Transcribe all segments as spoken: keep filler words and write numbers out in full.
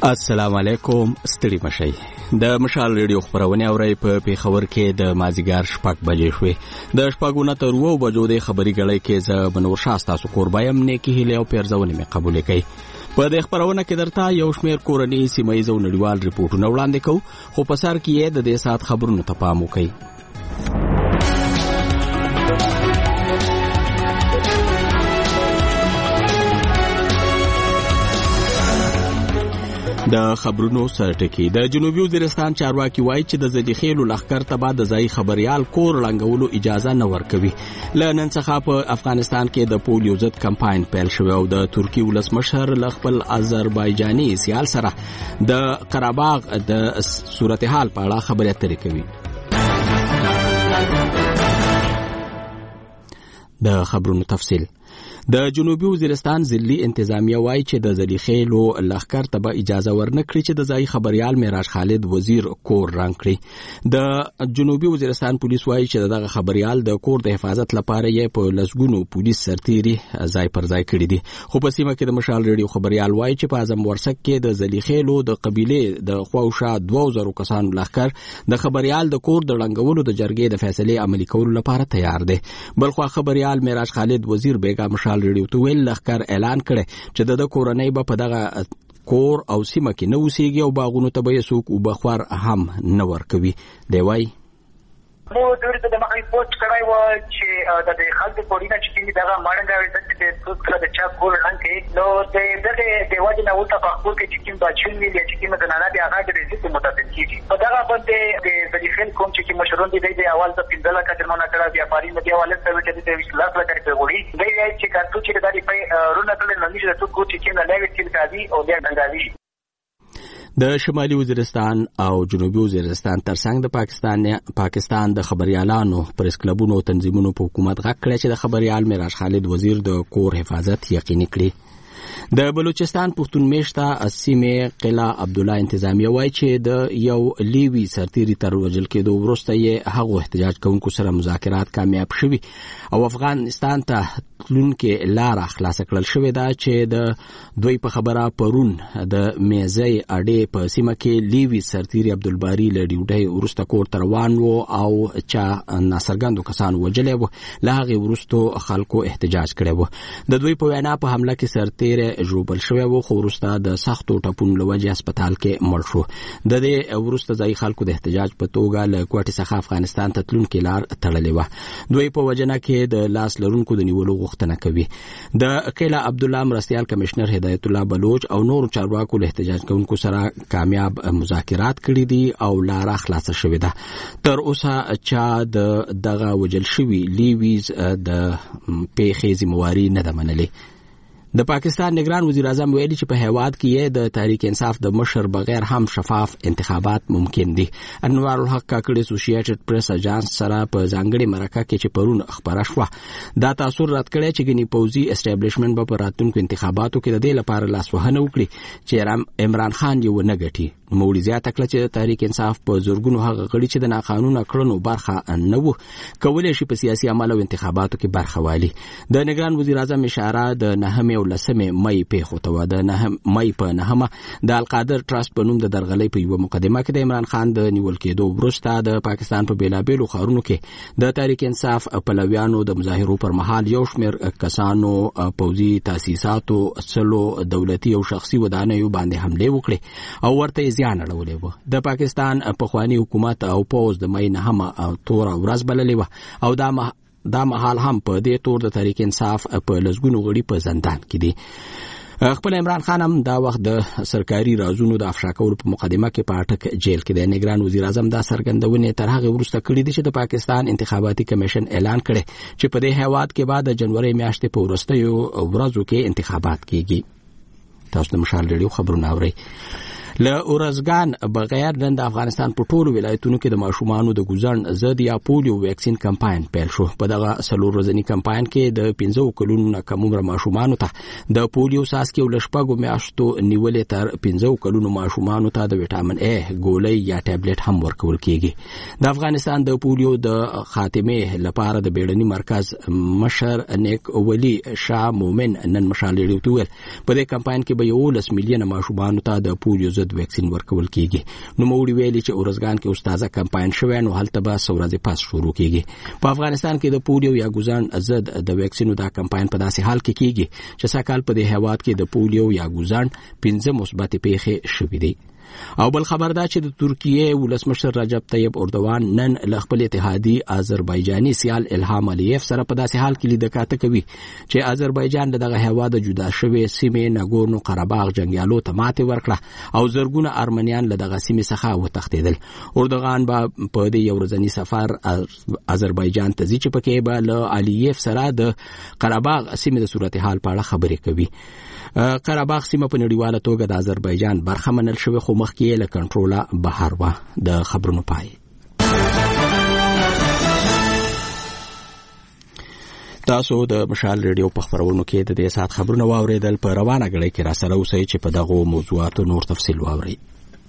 السلام علیکم، ستړي مشئ. د مشال ریډیو خبرونه اورئ په پیښور کې د مازیګر شپږ بجې شوې. د شپږو نه تر اوو بجو د خبري غړې کې زه بنور شاه تاسو کوربایم نیکی هیله او پیرزونه مې قبول کړئ. په دې خبرونه کې درته یو شمېر کورنۍ سیمایي او نړیوال ریپورتونه وړاندې کوو، خو په سر کې د دې سات خبرونو ته پام وکړئ. د خبرونو سرټکی د جنوبي وزیرستان چارواکي وایي چې د زلیخېلو لښکر ته به د ځای خبريال کور لنګولو اجازه نه ورکوي. له نن څخه په افغانستان کې د پولیو ضد کمپاین پیل شوی او د ترکی ولسمشر له خپل آذربایجاني سیال سره د قرهباغ د صورتحال په اړه خبرې اترې کوي. د خبرونو تفصیل. د جنوبي وزیرستان ضلعي انتظامیه وایي چې د زلیخېلو لښکر ته به اجازه ورنکړي چې د ځای خبريال معراج خالد وزیر کور رنګ کړي. د جنوبي وزیرستان پولیس وایي چې دغه خبريال د کور د حفاظت لپاره یې په لسګونو پولیس سرتيري ځای پر ځای کړي دي. خو په سیمه کې د مشال ریډیو خبريال وایي چې په اعظم ورسک کې د زلیخېلو د قبيله د خواوشا دوه زره کسانو لښکر د خبريال د کور د لنګولو د جرګې د فیصلې عملي کولو لپاره تیار دي. بلخو خبريال معراج خالد وزیر بیګا مشال ریډیو ته ویل لښکر اعلان کړي چې د کورنۍ به په دغه کور او سیمه کې نه اوسېږي او باغونو ته به یې څوک وبخور هم نه ورکوي. دی وایي مو دوی ته د مخې پوسټ کړای و چې د خلکو پولینا چې دغه مړنګاوي چې څوک کړه د چا کول رنګ کې نو د دغه د وجه نه ولته په خپل کې چې کوم بچون ویل چې کوم د نانا دی هغه د دې متفق کیږي. په دغه باندې د زلیخېل کوم چې مشرون دي د اول د پنځله کډرمنه کړه بیا پاري مدي حواله سره چې د ویشلاک لکه په وړي دی چې کارتو چې د دې په رونه تل نه نشي د څوک چې کوم لاوي چې کاږي او بیا ډنګاوي. د شمالي وزیرستان او جنوبي وزیرستان ترڅنګ د پاکستان پاکستان د خبريالانو پریس کلبونو او تنظیمونو په حکومت غږ کړی چې د خبريال معراج خالد وزیر د کور حفاظت یقیني کړي. د بلوچستان پښتون میشته سیمه قلا عبد الله انتظامیه وایي چې د یو لیوی سرتيري تر وژل کېدو وروسته یې هغه احتجاج کوونکو سره مذاکرات کامیاب شوي او افغانستان ته تلونکې لار خلاص کړل شوې ده چې د دوی په خبره پرون د میزي اډې په سیمه کې لیوی سرتيري عبدالباری له ډیوټۍ وروسته کور ته روان و او چا ناڅرګندو کسانو وژلی و. له هغې وروسته خلکو احتجاج کړی و. د دوی په وینا په حمله کې سرتيری ژوبل شوی و خو وروسته د سختو ټپونو له وجې هسپتال کې مړ شو. د دې وروسته ځایي خلکو د احتجاج په توګه له کوټې څخه افغانستان ته تلونکې لار تړلې وه. دوی په وجنه کې د لاس لرونکو د نیولو غوښتنه کوي. د قلا عبد الله مرستیال کمشنر هدایت الله بلوچ او نور چارواکو له احتجاج کوونکو سره کامیاب مذاکرات کړي دي او لار خلاصه شوې ده. تر اوسه چا د دغه وجل شوي لیویز د پیښې ذمہواري نه ده منلې. د پاکستان نگران وزیر اعظم ویلي چې په هیواد کې د تحریک انصاف د مشر بغیر هم شفاف انتخابات ممکن دي. انوار الحق کاکړ اسوسییټډ پریس اجانس سره په ځانګړي مرکه کې چې پرون خبره شوه دا تاثر رد کړی چې ګنی پوزي اسټابلیشمنت په راتلونکو انتخاباتو کې د دې لپاره لاسوهنه وکړي چې عمران خان یې ونه ګټي. نوموړي زیاته کړه چې تحریک انصاف په زورګونو هغه غړي چې د ناقانونه کړنو برخه نه وو کولای شي په سیاسي عمل او انتخاباتو کې برخه والی. د نگران وزیر اعظم اشاره د نهمې او لسمې مئی پیښو ته و. د نهم مئی په نهمه د القادر ټرست په نوم د درغلۍ په یوه مقدمه کې د عمران خان د نیول کېدو وروسته د پاکستان په بیلابیلو ښارونو کې د تحریک انصاف پلویانو د مظاهرو پر مهال یو شمېر کسانو پوځي تاسیساتو سلو دولتي او شخصي ودانیو باندې حمله وکړي او ورته زیان اړولې وه. د پاکستان پخوانی حکومت او پوز د مئی نهمه تور ورځ بللې وه او دا مح... دا مهال هم په دې تور د تحریک انصاف په لسګونو غړي په زندان کې دي. خپل عمران خان هم دا وخت د سرکاري رازونو د افشا کولو په مقدمه کې په اټک جیل کې دی. نگران وزیر اعظم دا څرګندونې تر هغې وروسته کړي دي چې د پاکستان انتخاباتي کمیشن اعلان کړی چې په دې هیواد کې بعد د جنوري میاشتې په وروستیو ورځو کې انتخابات کیږي. تاسو د مشال ریډیو خبرونه اورئ. له اورزګان بغیر نن د افغانستان په ټولو ولایتونو کې د ماشومانو د ګوزن ضد یا پولیو ویکسین کمپاین پیل شو. په دغه څلور ورځني کمپاین کې د پنځه کلونو نه کم عمر ماشومانو ته د پولیو څاڅکي او لشپږو میاشتو نیولې تر پنځه کلونو ماشومانو ته د وټامین ای ګولۍ یا ټابلیټ هم ورکول کیږي. د افغانستان د پولیو د خاتمه لپاره د بیړني مرکز مشر نیک ولی شاه مومن نن مشال لري ویل په دې کمپاین کې به یو لس میلیونه ماشومانو ته د پولیو ضد ویکسین ورکول کیږي. نو موږ ویلي چې اورزګان کې استاذه کمپاین شوه نو هلته به څورځي پاس شروع کیږي. په افغانستان کې د پولیو یا ګوزن ضد د ویکسینو دا کمپاین په داسې حال کې کیږي چې سکهال په دې هیواد کې د پولیو یا ګوزن پنځه مثبت پیښې شوې دي. او بل خبر دا چې د ترکیه ولسمشر رجب طیب اردوان نن له خپل اتحادي آذربایجاني سیال الهام الیف سره په داسې حال کې لیدکاته کوي چې آذربایجان دغه هیواد جدا شوی سیمه ناګورنو قرهباغ جنگیالو ته ماته ورکړه او زرګونه ارمنیان له دغه سیمه څخه وتښتیدل. اردوغان به په دې یو ورځني سفر آذربایجان ته ځي چې پکې به له الیف سره د قرهباغ سیمه د صورتحال په اړه خبرې کوي. قرهباغ سیمه په نړیواله توګه د آذربایجان برخه منل شوی خو مخکې له کنټروله بهر و. د خبرونو پای تاسو د مشال ریډیو په خبرونو کې د دې سات خبرونه واوریدل. په روانه غړي کې را سره اوسئ چې په دغه موضوعاتو نور تفصیل واورئ.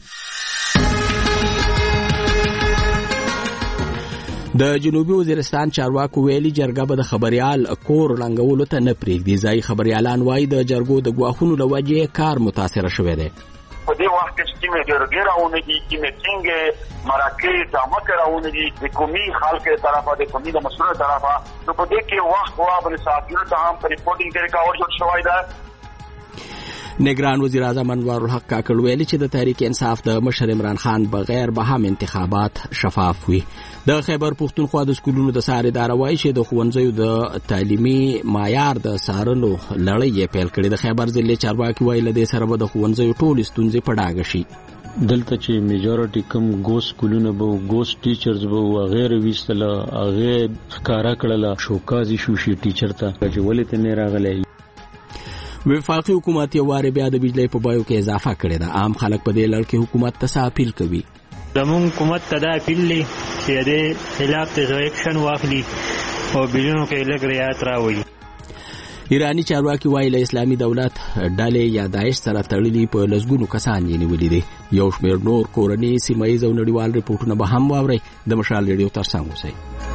د جنوبي وزیرستان چارواکو ویلي جرګه به د خبريال کور لنګولو ته نه پرېږدي. ځای خبريالان وایي د جرګو د ګواښونو له وجې کار متاثره شوی دی. په دې وخت کې چې موږ جرګې راوونه دي چې میټینګ مراکز عامه راوونه دي د قومي خلکو طرفه د قومي د مسؤلینو طرفه نو په دې کې وخت وا بل ساتلو ته هم په ریپورتینګ کې کاور جوړ شوی دی. نگران وزیر اعظم انوار الحق کاکړ ویلي چې د تحریک انصاف د مشر عمران خان بغیر به هم انتخابات شفاف وي. د خیبر پښتونخوا د سکولونو د ساري اداره وایي چې د ښوونځیو د تعلیمي معیار د سارلو لړۍ یې پیل کړې. د خیبر ضلع چارواکي وایي له دې سره به د ښوونځیو ټولې ستونزې په ډاګه شي. دلته چې میجورټي کم ګوس سکولونه به ګوس ټیچرز به غیر ویستله هغه ښکارا کړله شوکازي شو شي ټیچر ته چې ولې ته نه راغلی. وفاقي حکومت یو واره بیا د بجلی په بیو کې اضافه کړې ده. عام خلک په دې لړ کې حکومت ته اپیل کوي. زموږ حکومت ته دا اپیل دی چې د خلاف د ایکشن واخلي او بیلونو کې لږ رعایت راوړي. ایرانی چارواکي وایي له اسلامي دولت ډلې یا داعش سره تړلي په لسګونو کسان یې نیولي دي. یو شمېر نور کورني سیمه ییز او نړیوال ریپورټونه به هم واورئ. د مشال ریډیو ترڅنګ اوسئ.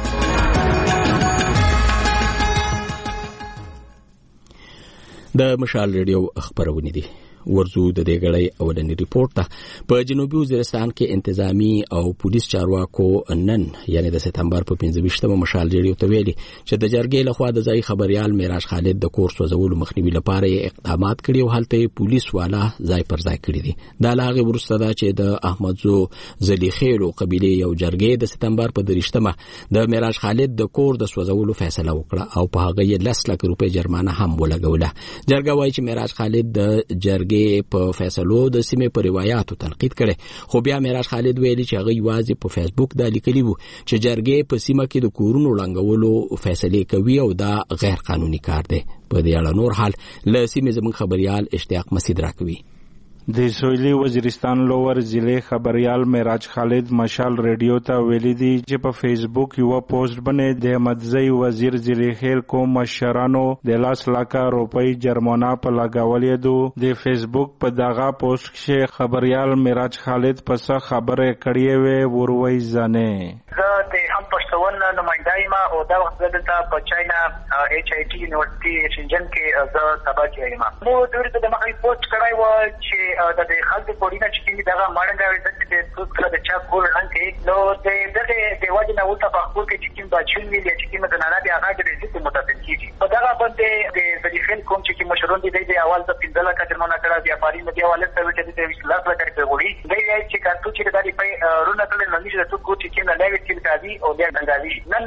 د مشال ریډیو خبرونه دي. ورزو د دې غړې اولنی ریپورت ته په جنوبي وزیرستان کې انتظامی او پولیس چارواکو نن یعنی د سپتمبر په پنځه ویشتمه مشال ریډیو ته ویلي چې د جرګې لخوا د ځای خبريال معراج خالد د کور سوځولو مخنیوي لپاره اقدامات کړي او هلته پولیس والا ځای پر ځای کړی دي. دا لاغه ورسته دا چې د احمدزو زلیخیلو قبيله یو جرګې د سپتمبر په دریشتمه د معراج خالد د کور د سوځولو فیصله وکړه او په هغه یې لس لک روپۍ جرمانه هم ولګوله. جرګه وايي چې معراج خالد د جرګې په فیصلو د سیمې په روایتو تنقید کړي خو بیا معراج خالد ویلي چې هغه یوازې په فیسبوک د لیکلي وو چې جرګې په سیمه کې د کورونو لنګولو فیصله کوي او دا غیر قانوني کار دی. په دې اړه نور حال له سیمې زموږ خبريال اشتیاق مسعود راکوي. د سویلی وزیرستان لوور ضلع خبريال معراج خالد مشال ریډیو ته ویلي دي چې په فیسبوک یو پوسټ باندې د مدزی وزیر ضلع خیل کو مشرانو د لاس لاکه روپۍ جرمانه په لګولې دو. د فیسبوک په دغه پوسټ کې خبريال معراج خالد پس خبره کړې وې وروي ځنه زه د هم پښتون نمائنده ما او دا وخت دلته په چاینا ایچ آی ټي یونیورسيټي شنجن کې زه سبق یم. نو د دې د مخې پوسټ کړای و چې د دې خلک په ډیره چې دا ماړنګ وي چې د څه د چا کول رانګي نو د دې د واجب نه وته په خپل کې چې باچون ویل چې کومه د نه بیا هغه د دې متفق کیږي. په دا باندې د ځلیخل کوم چې مشرون دي د اول د پنځله کډرمنه کړه بیا پاري مې اول څه وی چې د ویسلاس لکه په وړي دی چې کارتو چې د دې په رونه تل نه نشي د څه کو چې نه لوي چې کاږي او بیا څنګه نن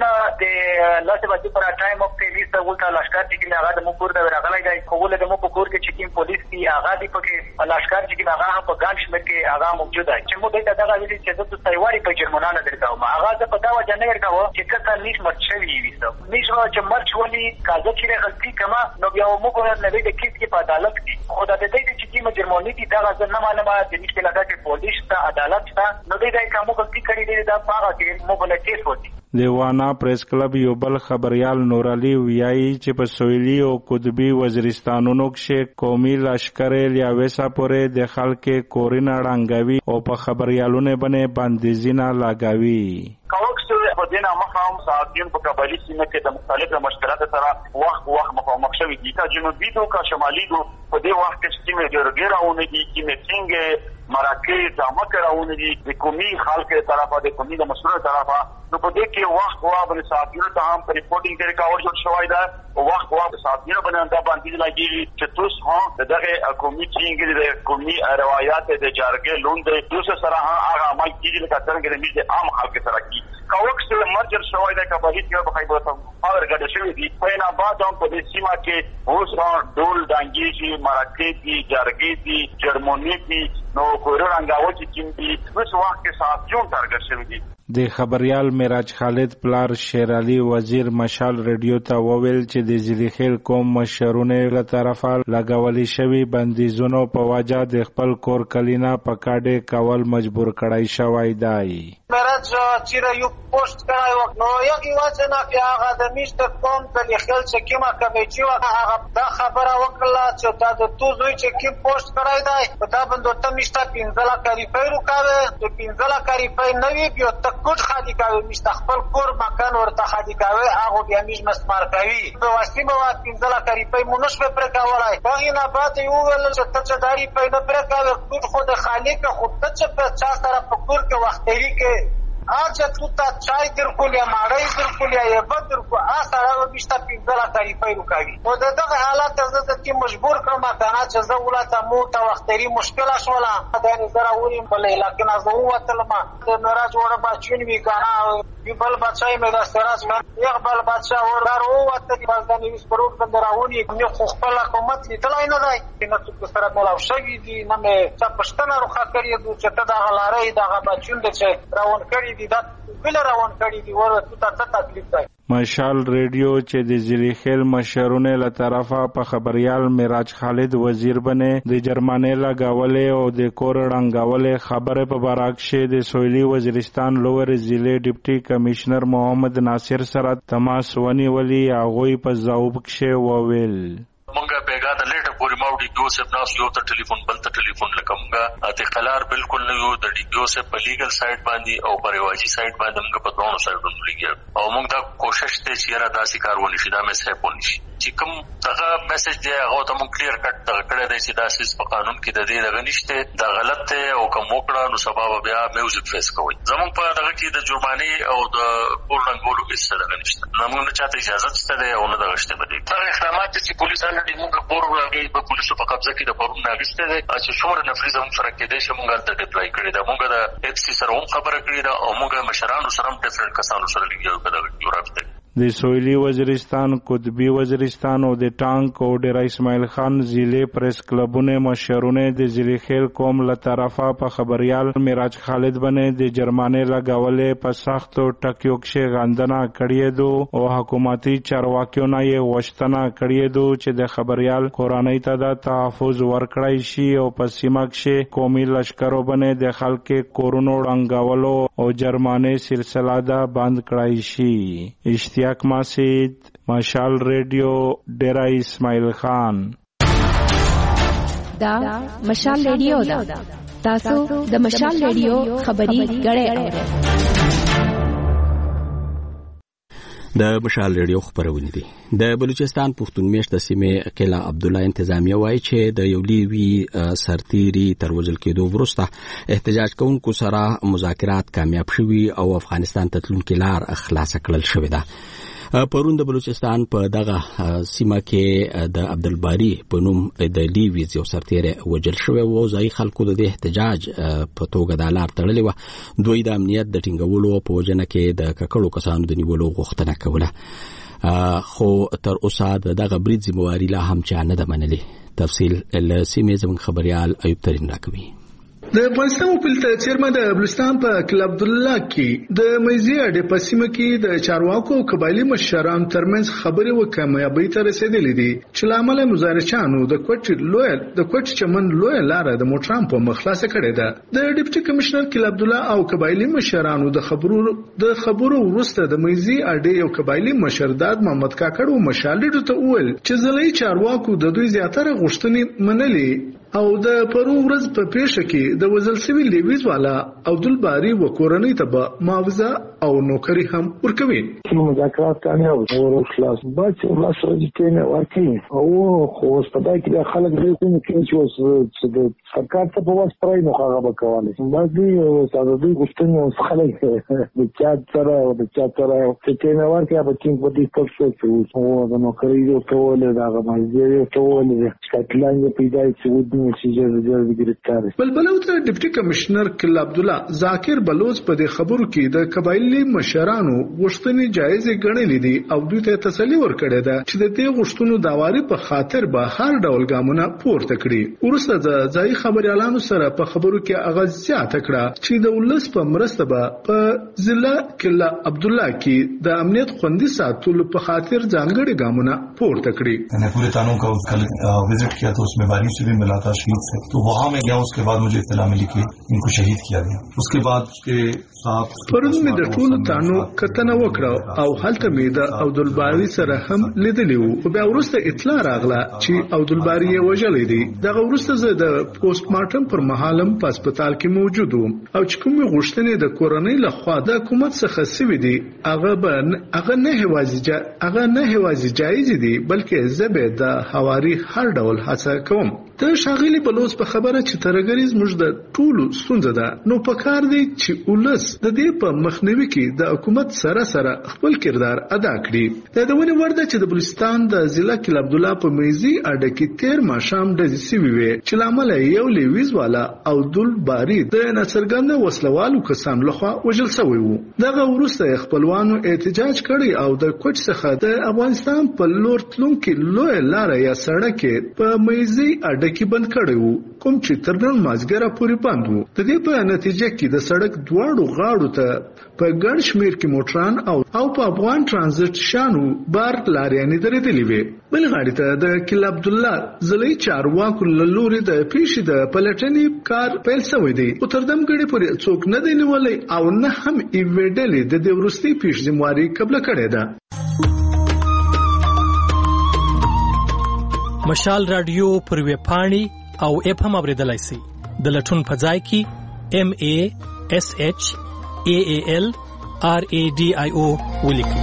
د لاس باندې پر ټایم اف پولیس ته ولته لشکر چې هغه د مو کور د راغلی دی کوله د مو په کور کې چې کوم پولیس دی هغه دی پکې لشکر چې هغه په ګان شمیر کې هغه موجود دی چې مو دغه دغه ویلي چې د تایواري په جرمنانه درکاو ما هغه د پتا و جنې ورکاو چې کته نش مرچوي ویسو نش و چې مرچ ولي کاغذ چې غلطي کما نو بیا مو کو نه وی د کیس کې په عدالت کې خدای دې دې چې کوم جرمونی دي دا نه معلومه د نش کې لګا چې پولیس ته عدالت ته نو دې دا کوم غلطي کړی دی دا پاغه کې مو بل کیس وتی دیوانا پریس کلب یو بل خبریال نور علي ویایي چې په سویلي او قطبي وزیرستانونو کې قومي لشکر لیاوسا پورې د خلک کورینه ړنګوي او په خبریالونه باندې بندیزونه لګوي. کوکس په دینه مخام ساتین په قبایلی سیمه کې د مختلفو مشکلاتو سره وخت وخت مخامخ شوي دي کا جنوبي دو کا شمالي دو په دې وخت کې چې جرګې راونه دي چې میټینګ مراکز ځمکه راونه دي د قومي خلکو طرفه د قومي د مسؤلینو طرفه نو په دې کې وخت وخت باندې ساتینو ته هم ریپورټینګ کې کاور جوړ شوی دا وخت وخت ساتینو باندې دا باندې لګي چې تاسو هم دغه قومي چې د قومي روایت د جرګې لوند تاسو سره هغه عمل کیږي لکه څنګه چې عام خلک سره کی کوکس مرجر شوی دا کبهی کې په خیبر پاور ګډ شوی دي په نه بعد هم په دې سیمه کې اوس ډول دانګي چې مراکز دي جرګې دي جرمني دي نو کورو رنګاو چې کیم دي اوس وخت کې ساتجون تارګت شوی دي. د خبریال معراج خالد پلار شیر علي وزیر مشال ریډیو ته وویل چې د ځلیخیل قوم مشرونه له طرفه لګولې شوی بندیزونو په وجه د خپل کور کلینا په کاډه کول مجبور کړای شوی دی. معراج چې یو پوسټ کړای نو یو واسه نه کې هغه د میشت قوم د ځلیخیل چې کیما کوي چې هغه دا خبره وکړه چې دا د تو زوی چې کی پوسټ کړای دی په دا باندې ته میشت پینځلا کاری پیرو کاوه د پینځلا کاری پای نوی بیا کوټ خادي کوي مست خپل کور مکان ورته خادي کوي هغه بیا میش مستمر کوي په واسطه مو پینځلا کوي په مونږ په پر کولای په نه بات یو ول چې ته داری په نه پر کاوي کوټ خود خالق خود ته په چا سره په کور کې وخت لري کې اچھا تو تا چای در کولیا ماړی در کولیا یې بدر کو اسره بيشتا پینځلا کوي په کوي او دغه حالت زه ته مجبور کړم کنه چې زه ولاته مو ته وختري مشکل شولا دا نه زرا وریم په لکه نه زه وتلم د ناراض وړ بچین وی کنه بل بچای مې د سراج یو بل بچا ور او وته د بازداني وسپروت بند راونی نو خو خپل حکومت لیدلای نه دی نو څه سره ملاو شوی دي نه مې څه پښتنه روخه کړی د چې ته د غلارې د بچون د چې راون کړی دي دا بل روان کړی دي ورته څه تکلیف دی. مشال ریډیو چې د ځلیخیل مشرونه له طرفه په خبریال معراج خالد وزیر بنې د جرمانه لګولې او د کور رنګولې خبره په براکشه د سویلي وزیرستان لوور ضلع ډیپټي کمشنر محمد ناصر سره تماس ونیولې هغه په ځواب کې وویل مونږه پیغا د لیټه پوری ماوډي ډیو سپ ناس یو ته ټلیفون بل ته ټلیفون لکمږه اته قلار بالکل نه یو د ډیو سپ په لیګل سایت باندې او په ریواجی سایت باندې موږ په دوه سایتونو لګیا او موږ دا کوشش ته چې را داسې کارونه شي دا مې سه پونی شي چې کوم دغه میسج دی هغه ته موږ کلیر کټ کړی دی چې دا سیس په قانون کې د دې دغه نشته دا غلط دی او کوم وکړه نو سبب بیا میوزیک فیس کوي زموږ په دغه کې د جرمانه او د پورلنګولو هیڅ دغه نشته نو موږ چاته اجازه ستده او نه دغه شته بده دا اقدامات چې پولیسانو دې موږ پور راغلي په پولیسو په قبضه کې د پرون ناغسته دي چې څومره نفري زموږ سره کې دي چې موږ د ډیپلای کړی دا موږ د اف سی سره هم خبره کړې ده او موږ مشرانو سره هم ډیفرنٹ کسانو سره لګیو کړه یو رابطه د سویلي وزیرستان قطبي وزیرستان او د ټانک او ډیر اسماعیل خان ضلع پریس کلبونه مشرونه د ځلیخیل قوم له طرفه په خبریال معراج خالد باندې د جرمانه لګولې په سخت ټکیو کې غندنه کړې دو او حکومتي چارواکیو نه یې وشتنه کړې دو چې د خبریال قرآنی ته د تحفظ ورکړای شي او په سیمه کې قومي لشکرو باندې د خلک کورونو ړنګولو او جرمانه سلسله دا بند کړای شي. اشتیاق ماسید مشال ریډیو ډیرا اسماعیل خان دا مشال ریډیو دا تاسو د مشال ریډیو خبري غړې د مشال ریډیو خبرونه دي د بلوچستان پښتون میشته سیمه قلعه عبد الله انتظامیه وایي چې د یو لیوي سرتيري تر وژل کېدو وروسته احتجاج کوونکو سره مذاکرات کامیاب شوي او افغانستان ته تلونکي لار خلاص کړل شوې ده. پرون د بلوچستان په دغه سیمه کې د عبدالباری په نوم د لیویز یو سرتیری وجل شوی و. ځایي خلکو د احتجاج په توګه د لار تړلې و. دوی د امنیت د ټینګولو په وجنه کې د ککړو کسانو د نیولو غوښتنه کوله، خو تر اوسه دغه برید ذمہواري لا هم چا نه ده منلې. تفصیل له سیمې زموږ خبريال ایوب ترین راکوي. د افغانستان وکیل چیرمن د بلوچستان په کلب عبدالله کې د مېزي اډې په سیمه کې د چارواکو او قبایلی مشرانو ترمنځ خبرې وکمیابۍ ته رسیدلې دي چې لامل مظاهرچیانو د کوټ لوی د کوټ چمن لوی لار د موټرام په مخلاصه کړې ده. د ډیپټي کمشنر کلب عبدالله او قبایلی مشرانو د خبرو د خبرو وروسته د مېزي اډې یو قبایلی مشرداد محمد کاکړ او مشالډو ته وویل چې ځلې چارواکو د دوی زیاتره غوښتنې منلې او د پرو ورځ په پیښه کې د وزل سوي لیویز والا عبدالباری و کورنۍ ته به معاوضه او نوکری هم ورکوي. مذاکرات کامیاب او خلاص باید الله سره کې ورکړي او خو ستاسو کې د خلک د کوم کې چې د سرکار ته په واسطه پرای نو هغه به کولای باید تاسو د غوښتنې خلک د چا سره او د چا سره چې نه ورکړي به چې په دې پرڅو او د نوکری یو ټول دا غوښتنه یو ټول د شکلانه پیدا چې بلبلو ته ډیپټي کمشنر کلب عبدالله ذاکر بلوچ په دې خبرو کې د قبایلی مشرانو غوښتنې جایز ګڼلې دي او دوی ته تسلی ورکړې ده چې د دې غوښتنو داواري په خاطر به هر ډول ګامونه پورته کړي. ورسته د ځای خبريالانو سره په خبرو کې اغاز زیاته کړه چې د ولس په مرسته به په ضلع کلب عبدالله کې د امنیت خوندي ساتلو په خاطر ځانګړي ګامونه پورته کړي. मैंने पूरे थानों का कल विजिट किया तो उसमें बारिश से भी मिला था शहीद से, तो वहाँ में गया. उसके बाद मुझे इत्तला मिली कि इनको शहीद किया गया. उसके बाद उसके साथ پرون مې د ټولو تانو کتنه وکړه او هلته مې د عبدالباری سره هم لیدلی وو. خو بیا وروسته اطلاع راغله چې عبدالباری یې وژلی دی. دغه وروسته زه د پوسټ مارټم پر مهالم په هسپتال کې موجود وم او چې کومې غوښتنې د کورنۍ لخوا د حکومت څخه سوي دي هغه به هغه نه هوازي هغه نه هوازي جایز دي بلکې زه به د هواري هر ډول هڅه کوم. د شاغلی بلوچ په خبره چې ترګریز موږ د ټولو ستونزه ده نو پکار دی چې ولس د دې په مخنیوي کې د حکومت سره سره خپل کردار ادا کړي. د دونه ورده چې د بلوچستان د ضلع کلب عبدالله په مېزي اډه کې تیر ماښام د سیوی وی چې لامل یو لیویز والا او عبدالباری د نصرګند وسلوالو کسان لخوا وژل شوی وو. دغه وروسته خپلوانو احتجاج کړي او د کوټ څخه د افغانستان په لور تلونکي لوی لار یا سړک په مېزي اډه کې بند کړی وو کوم چې تر نن مازګره پورې بند وو. د دې په نتیجه کې د سړک دواړو غاړو ته په ګڼ شمیر کې موټران او او په افغان ترانزیت شانو بار لاریانې درېدلې وې. بل غاړې ته د کلب عبدالله ځلې چارواکو له لوري د پیښې د پلټنې کار پیل شوی دی او تر دمګړې پورې څوک نه دی نیولی او نه هم یوې ډلې د دې وروستۍ پیښې ذمہواري قبله کړې ده. مشال رادیو پر ویب پاڼې او اپ هم اوریدلای شئ. د لټون په ځای کې ام ای اس ایچ ای ای ال آر ای ډي آی او ولیکئ.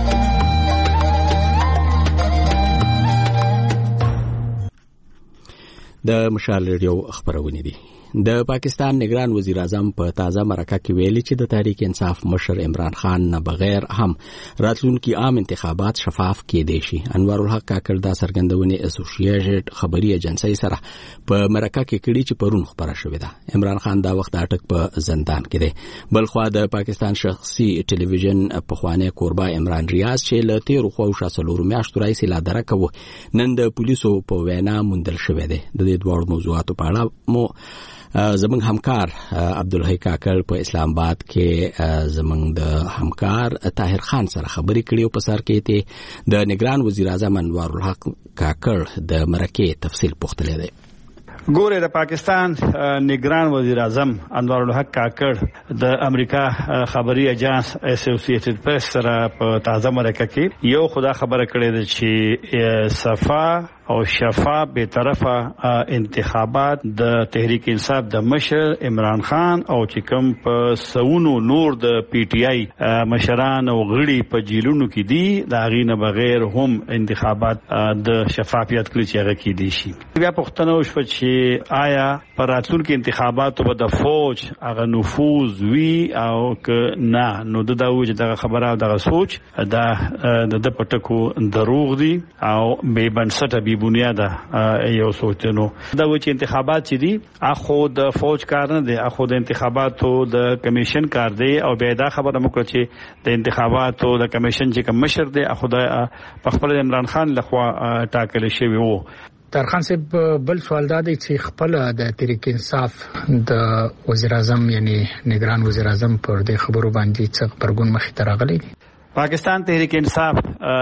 د مشال رادیو خبرونه دي. د پاکستان نگران وزیر اعظم په تازه مرکه کې ویلي چې د تحریک انصاف مشر عمران خان نه بغیر هم راتلونکي عام انتخابات شفاف کېدای شي. انوار الحق کاکړ دا څرګندونه اسوسییټډ خبري ایجنسی سره په مرکه کې کړي چې پرون خبره شوې ده. عمران خان دا وخت اټک په زندان کې دی. بلخوا د پاکستان شخصي ټلویزیون په خوانه قربا عمران ریاض چې له تیر خو شاسلور میاشتو راځي لا درکو نن د پولیسو په وینا مندل شوې ده. د دې دوه موضوعاتو په اړه مو زمنګ همکار عبدالحی کاکړ په اسلام آباد کې زمنګ د همکار طاهر خان سره خبرې کړې او په سر کې ته د نگران وزیر اعظم انوار الحق کاکړ د مرکه تفصیل پوښتلې ده. ګوره د پاکستان نگران وزیر اعظم انوار الحق کاکړ د امریکا خبري اجانس اسوسییټډ پریس سره په تازه مرکه کې یو خدا خبره کړې ده چې صفا او شفاف به طرفه انتخابات د تحریک انصاف د مشر عمران خان او چې کوم په سونو نور د پی ټی آی مشران او غړي په جیلونو کې دي دا غینه بغیر هم انتخابات د شفافیت کلی چې هغه کې دي شي. بیا پښتنه وشو چې آیا پر راتلونکو انتخاباتو به د فوج هغه نفوذ وی او ک نه نو د دا وجه دغه خبره او دغه سوچ دا د پټکو دروغ دي او بے بنسټه بی بنیاده یو سوچنو دا و چې انتخابات چې دي اخو د فوج کار نه دي اخو د انتخاباتو د کمیشن کار دی او بیا دا خبره مکړه چې د انتخاباتو د کمیشن چې کوم مشر دی اخو د خپل عمران خان لخوا ټاکل شوی وو. ترخان صاحب بل سوال دا دی چې خپل د تحریک انصاف د وزیر اعظم یعنی نگران وزیر اعظم پر دې خبرو باندې څه خبرګون مخې ته راغلي دي. پاکستان تحریک انصاف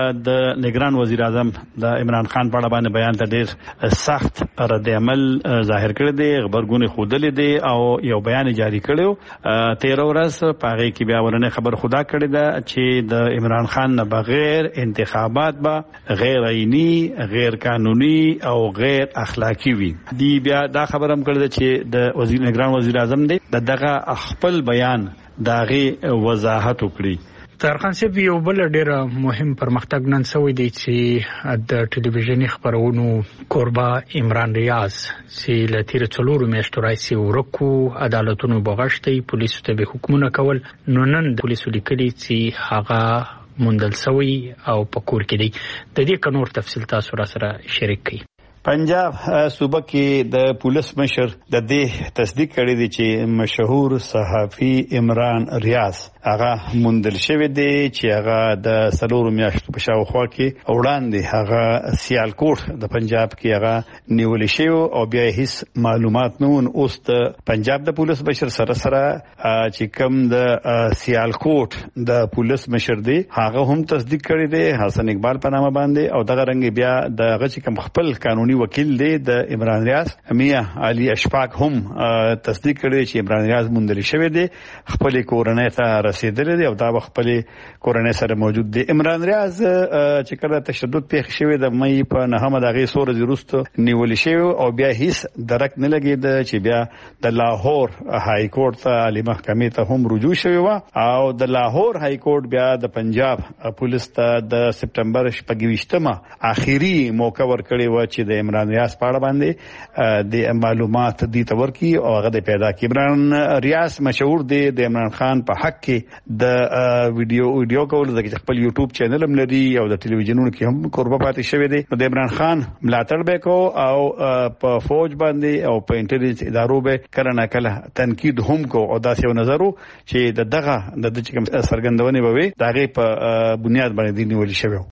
د نگران وزیر اعظم د عمران خان په اړه باندې بیان ته ډیر سخت رد عمل ظاهر کړی دی خبرګون خودلې دی او یو بیان جاری کړو تیرو ورځ په هغه کې بیا ورنه خبر خدا کړی دا چې د عمران خان نه بغیر انتخابات به غیر عینی غیر قانوني او غیر اخلاقی وي دی بیا دا خبرم کړی چې د وزیر نگران وزیر اعظم دی دغه خپل بیان داغه وضاحت وکړي. ترخان صاحب یو بل ډیر مهم پرمختګ نن شوی دی چې د ټلویزیونی خبرونو کوربا عمران ریاض چې لتیر څلورو میاشتو راځي ورکو عدالتونو بغشتي پولیسو ته به حکمونه کول نو نن د پولیسو لیکلي چې هغه مندل شوی او پکور کې دی د دې کنور تفصیل تاسو را سره شریک کړئ. پنجاب صوبه کې د پولیس مشر د دې تصدیق کړی دی چې مشهور صحافي عمران ریاض هغه مندل شوی دی چې هغه د سلور میاشتو په شاوخوا کې وړاندې هغه سیالکوټ د پنجاب کې هغه نیول شوی او بیا هیڅ معلومات نه ون. اوس د پنجاب د پولیس مشر سره سره چې کوم د سیالکوټ د پولیس مشر دی هغه هم تصدیق کړی دی حسن اقبال په نامه باندې او دغه رنګ بیا د هغه چې کوم خپل قانوني وکیل دی د عمران ریاض میا علي اشفاق هم تصدیق کړی چې عمران ریاض مندل شوی دی خپل کورنۍ ته رسیدلی دی او دا خپل کورنۍ سره موجود دی. عمران ریاض چې کله تشدد پیښ شوی د مې په نهمه دغه سور زیروستو نیول شوی او بیا هیڅ درک نه لګید چې بیا د لاهور های کورټ ته عالی محکمې ته هم رجوع شوی و او د لاهور های کورټ بیا د پنجاب پولیس ته د سپټمبر شپږ اخیری موقع ورکړی و چې د عمران ریاض په اړه باندې د معلومات دي تور کی او هغه د پیدا کی. عمران ریاض مشهور دی د عمران خان په حق کې د ویډیو ویډیو کول د خپل یوټیوب چینل هم لري او د ټلویزیونونو کې هم قربا پاتې شوی دی. د عمران خان ملاتړ وکاو او په فوج باندې او په انټيليجنس ادارو به کله کله تنقید هم کو او داسې یو نظر چې د دغه د سرګندونې به وي دغه په بنیاد باندې نیول شوی.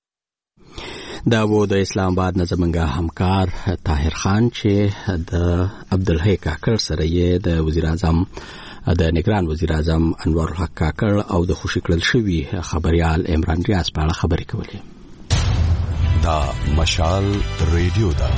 دا و د اسلام آباد نه زمونږ همکار طاهر خان چې د عبدالحی کاکړ سره یې د وزیر اعظم د نگران وزیر اعظم انور الحق کاکړ او د خوشی کړل شوی خبريال عمران ریاض په اړه خبرې کولې. دا مشال ریډیو دا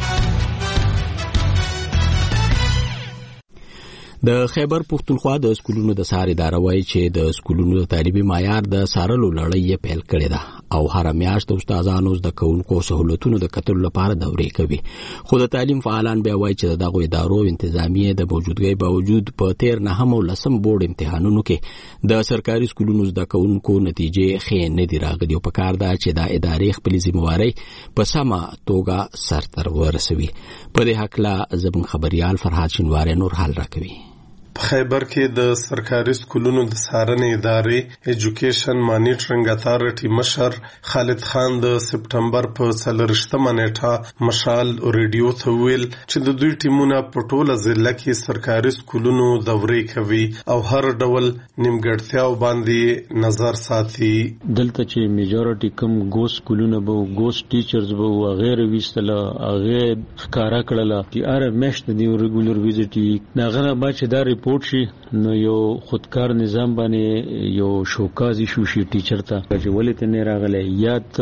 د خیبر پختونخوا د سکولونو د سار اداره وایي چې د سکولونو د تعلیمي معیار د سارلو لړۍ پیل کړې ده او هر میاشت د استادانو د کوونکو سہولتونو د کتل لپاره دورې کوي. خو د تعلیم فعالان بیا وایي چې دغه ادارو انتظامیه د موجودګۍ باوجود په تیر نه هم لسم بورډ امتحانونو کې د سرکاري سکولونو د کوونکو نتیجې ښې نه دي راغلي او په کار ده چې دا ادارې خپل ذمہواری په سمه توګه سرته ورسوي. په دې حق لا زموږ خبريال فرحات شینواری نور حال راکوي. په خیبر کې د سرکاري سکولونو د څارنې ادارې ایجوکیشن مانیټرینګ اتارټي مشر خالد خان د سپټمبر په څلورشتمه نیټه مشال ریډیو ته ویل چې د دوی ټیمونه په ټوله ضلع کې سرکاري سکولونو دورې کوي او هر ډول نیمګړتیاو باندې نظر ساتي. دلته چې میجورټي کم ګوس سکولونه به ګوس ټیچرز به غیر ویستله هغه ښکارا کړله چې اره مشت دی ریګولر ویزټي ناغه با چې دا ریپورت شي نو یو خودکار نظام باندې یو شوکازي شو شي ټیچر ته چې ولې ته نه راغلی یا ته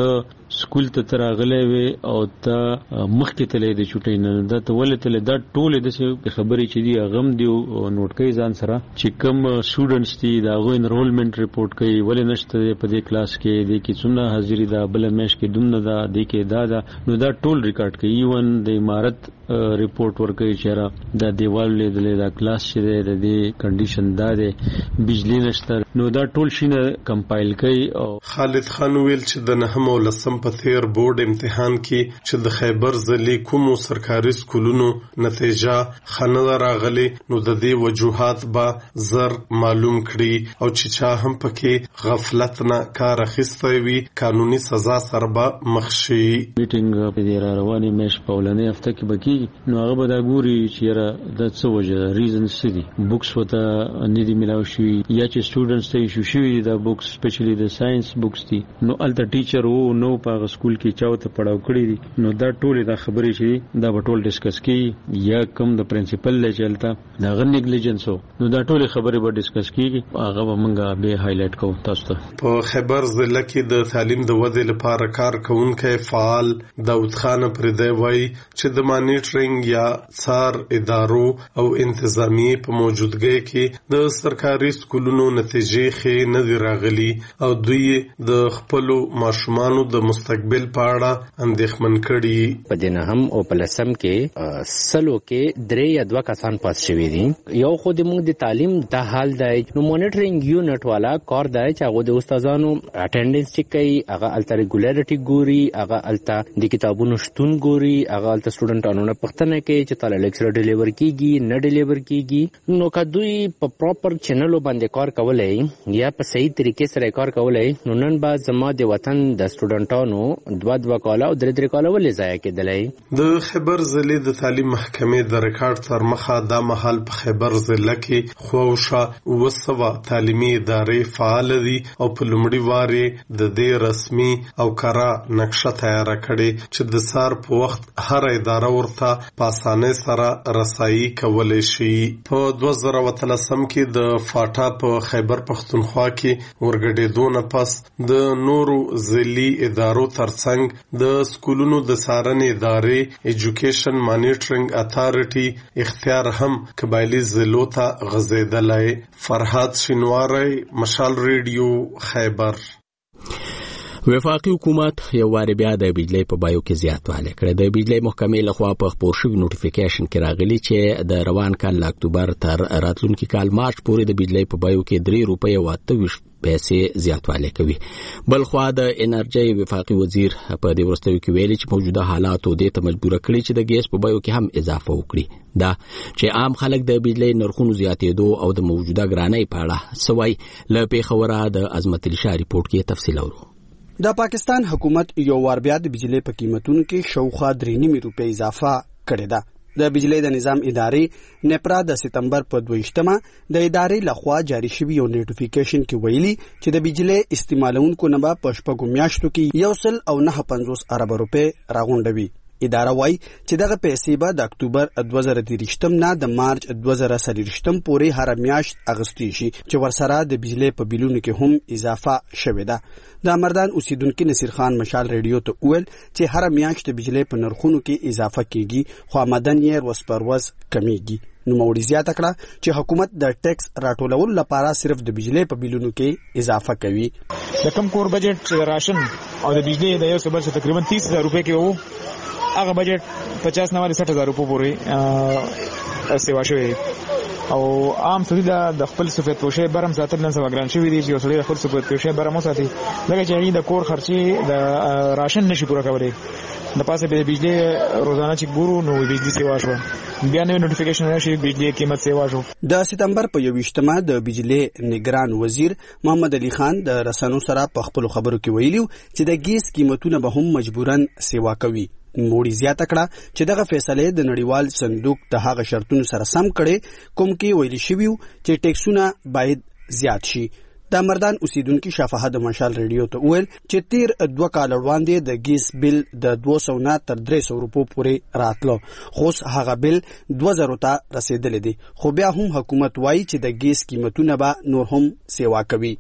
سکول ته تراغلې وي او ته مخکې تلې د چټي نه دا ته ولې تلې دا ټول د خبرې چې دی غم دی نوٹ کوي ځان سره چې کوم سټوډنټس دي دا غو انرولمنت ریپورت کوي ولې نشته په دې کلاس کې د کې څومره حاضری دا بل مېش کې دومره دا د کې دا دا نو دا ټول ریکارډ کوي ایون د امارت ریپورت ورکوي چې را دا دیوال لیدلې دا کلاس چې د دې کنډیشن دا د بجلی نشته نو دا ټول شینه کمپایل کوي. او خالد خان ویل چې د نهم او لسم په تیر بورډ امتحان کې چې د خیبر ضلع کومو سرکاري سکولونو نتیجه خنه راغلي نو د دې وجوهات به زر معلوم کړي او چې چا هم پکې غفلت نه کار اخیستی وي قانوني سزا سره به مخ شي. میټینګ په دې را روانې مېش په ولنې هفته کې بکی نو هغه به دا ګوري چې را د څه وجه ریزن سدي بوکس وته ندي ملاو شي یا چې سټوډنټس ته ایشو شي دا بوکس سپیشلی د ساينس بوکس دي نو الته ټیچر وو نو په سکول کې چاوته پڑھاو کړی دي نو دا ټول دا خبرې شي دا به ټول ډیسکس کی یا کوم د پرنسپل له چلتا دا غن نیګلیجنس نو دا ټول خبرې به ډیسکس کیږي هغه به موږ به هایلایټ کوو تاسو ته. په خیبر ضلع کې د تعلیم د ودې لپاره کار کوونکي فعال داود خان پردی وایي چې د مانیټرینګ یا څار ادارو او انتظامی په موجودګۍ کې د سرکاري سکولونو نتیجې ښې نه دي راغلي او دوی د خپل ماشومانو د مستقبل په اړه اندېښمن کړي. په دې نه هم او په لسم کې سلو کې درې یا دوه کسان پاس شوي دي. یو خو د موږ د تعلیم د حال دی نو مانیټرینګ یونټ والا کار دی چې هغه د استادانو اټینډنس چیک کوي هغه الته ریګولریټي ګوري هغه الته د کتابونو شتون ګوري هغه الته سټوډنټانو نه پوښتنه کوي چې تعالی لیکچر ډیلیور کیږي نه ډیلیور کیږي نو کدوې په پراپر چینلو باندې کار کولای یا په صحیح طریقې سره کار کولای نو نن با زما د وطن د سټوډنټانو دوه دوه کاله او درې درې کاله ولې ضایع کېدلای. د خیبر ضلع د تعلیم محکمې د ریکارډ تر مخه دا مهال په خیبر ضلع کې خوښه وسوه تعلیمي ادارې فعال دي او په لومړي واره د دې رسمي او کارا نقشه تیار کړي چې د سار په وخت هر اداره ورته په اسانه سره رسایي کولای شي. په دوه زره وتلسم کې د فاټا په خیبر پښتونخوا کې ورګډېدو نه پس د نورو ضلعي ادارو ترڅنګ د سکولونو د څارنې ادارې ایجوکیشن مانیټرینګ اتارټي اختیار هم قبایلی ضلعو ته غځېدلی. فرهاد شینواری مشال ریډیو خیبر. وفاقي حکومت یو واری بیا د بجلی په بایو کې زیاتوالی کړی. د بجلی محکمې لخوا په خپور شوي نوټیفیکیشن کې راغلی چې د روان کال له اکتوبر تر راتلونکي کال مارچ پورې د بجلی په بایو کې درې روپۍ او اته ویشت پیسې زیاتوالی کوي. بل خوا د انرژي وفاقي وزیر په دې وروستیو کې ویلي چې موجوده حالاتو دې ته مجبور کړي چې د ګیس په بایو کې هم اضافه وکړي. دا چې عام خلک د بجلی نرخونو زیاتېدو او د موجوده ګرانۍ په اړه سوای له پیښوره د عظمت علي شاه ریپورت کې تفصیل اورو. د پاکستان حکومت یو وار بیا د بجلی په قیمتونو کې شاوخوا درې نیمې روپۍ اضافه کړې ده. د بجلی د نظام ادارې نپرا د سپتمبر په دویشتمه د ادارې لخوا جاری شوی یو نوټیفیکیشن کې ویلي چې د بجلی استعمالونکو نه په شپږو میاشتو کې یو سل او نه پنځوس ارب روپۍ راغونډوي. اداره وايي چې دغه پیسې به د اکتوبر دوه زره دېرشتم نه د مارچ دوه زره څلوېښتم پورې هر میاشت اغستې شي چې ورسره د بجلی په بیلونو کې هم اضافه شوې ده. د مردان اوسیدونکو نصیر خان مشال ریډیو ته وویل چې هر میاشت د بجلی په نرخونو کې اضافه کیږي خو آمدن یې ورځ پر ورځ کمیږي. نو موړي زیاته کړه چې حکومت د ټیکس راټولولو لپاره صرف د بجلی په بیلونو کې اضافه کوي. د کم کور بجټ راشن او د بجلی د یو څه بل څه تقریبا تیس هزار روپۍ کې وو هغه بجټ پچاس نه وړي سټ هزار روپۍ پورې سیوا شوی او عام سړي د خپل سفید پوشه برم ساتل نن سبا ګران شوی دی چې سړي خپل سفید پوشه برم وساتي لکه چې د کور خرچي د راشن نشي پوره کولای د پاسه به بجلی روزانه چې ګورو نو بجلی سیوا شو بیا نو نوټیفیکیشن راشي بجلی قیمت سیوا شو. د سپتمبر په یوویشتمه د بجلی نگران وزیر محمد علي خان د رسنو سره په خپل خبرو کې ویلي چې د ګیس قیمتونه به هم مجبورن سیوا کوي. موړي زیاته کړه چې دغه فیصله د نړیوال صندوق د هغه شرطونو سره سم کړي کوم کې ویل شوی چې ټیکسونه باید زیات شي. د مردان اوسیدونکو شفاهه د مشال ریډیو ته ویل چې تیر دوه کال وړاندې د ګیس بل د دوه سوه نه تر درې سوه روپو پورې راتلو خو هغه بل دوه زره ته رسیدلی دی خو بیا هم حکومت وایي چې د ګیس قیمتونه به نور هم سیوا کوي.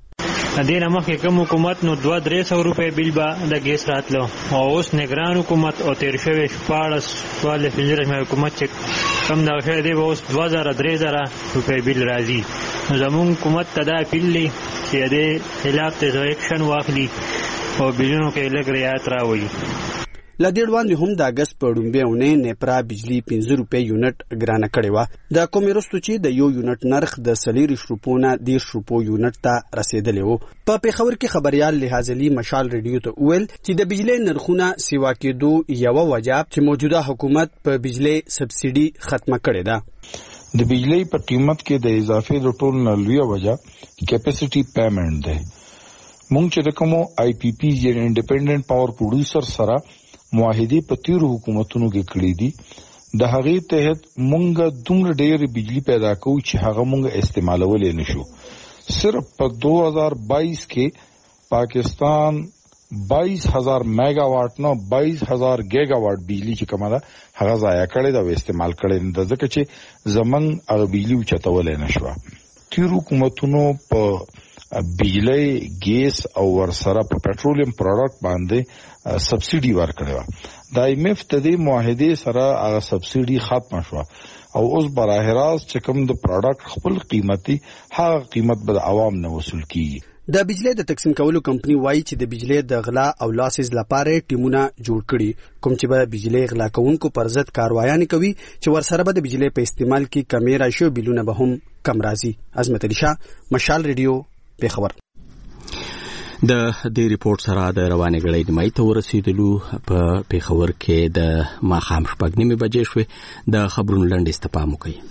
دینه مخکې کوم حکومت نو دوه درې سوه روپۍ بیل به د ګیس راتلو او اوس نگران حکومت او تیر شوی شپاړس څوارلس پنځلس حکومت چې کم دغه شوی دی به اوس دوه زره درې زره روپۍ بیل راځي. نو زمونږ حکومت ته دا اپیل دی چې دې خلاف ته ایکشن واخلي او بیلونو کې لږ رعایت راولي. له دې وړاندې هم د اګست په لومړۍ اونۍ نیپرا بجلی پنځه روپۍ یونټ ګرانه کړې وه، د کومې وروسته چې د یو یونټ نرخ د څلېرویشت روپو نه دېرش روپو یونټ ته رسېدلی و. په پېښور کې خبریال لحاظ علي مشال ریډیو ته وویل چې د بجلی نرخونه سیوا کېدو یوه وجه چې موجوده حکومت په بجلی سبسیډي ختمه کړې ده. د بجلی په قیمت کې د اضافې د ټول نه لویه وجه کیپاسټي پیمنټ ده. مونږ چې د کومو آی پی پی یعنې انډیپینډنټ پاور پروډوسر سره معاهدې په تیرو حکومتونو کې کړې دي، د هغې تحت مونږ دومره ډېر بجلی پیدا کوو چې هغه مونږ استعمالولی نشو. صرف په دو ہزار بائیس کې پاکستان بائیس ہزار میگا واٹ نه بائیس ہزار گیگا واٹ بجلی چې کومه ده هغه ضایع کړې ده او استعمال کړې نه ده، ځکه چې زمونږ هغه بجلی اوچتولی نه شوه. تیرو حکومتونو په بجلی ګیس او ورسره په پټرولیم پروډکټ باندې سبسیډي ورکړې وه. د ایم ایف د دې معاهدې سره هغه سبسیډي ختمه شوه او اوس براه راست چې کوم د پروډکټ خپل قیمتي هغه قیمت به د عوام نه وصول کیږي. د بجلی د تقسیم کولو کمپنی وایي چې د بجلی د غلا او لاسز لپاره ټیمونه جوړ کړي کوم چې به بجلی غلا کوونکو پر ضد کاروایانې کوي چې ورسره به د بجلی په استعمال کې کمې راشي، بیلونه به هم کم راځي. عظمت علي شاه، مشال ریډیو، پېښور. د دې ریپورت سره د روانې غړۍ نیمایي ته ورسېدلو. په پېښور کې د ماښام شپږ نیمې بجې شوې. د خبرونو لنډیز ته پام وکړئ.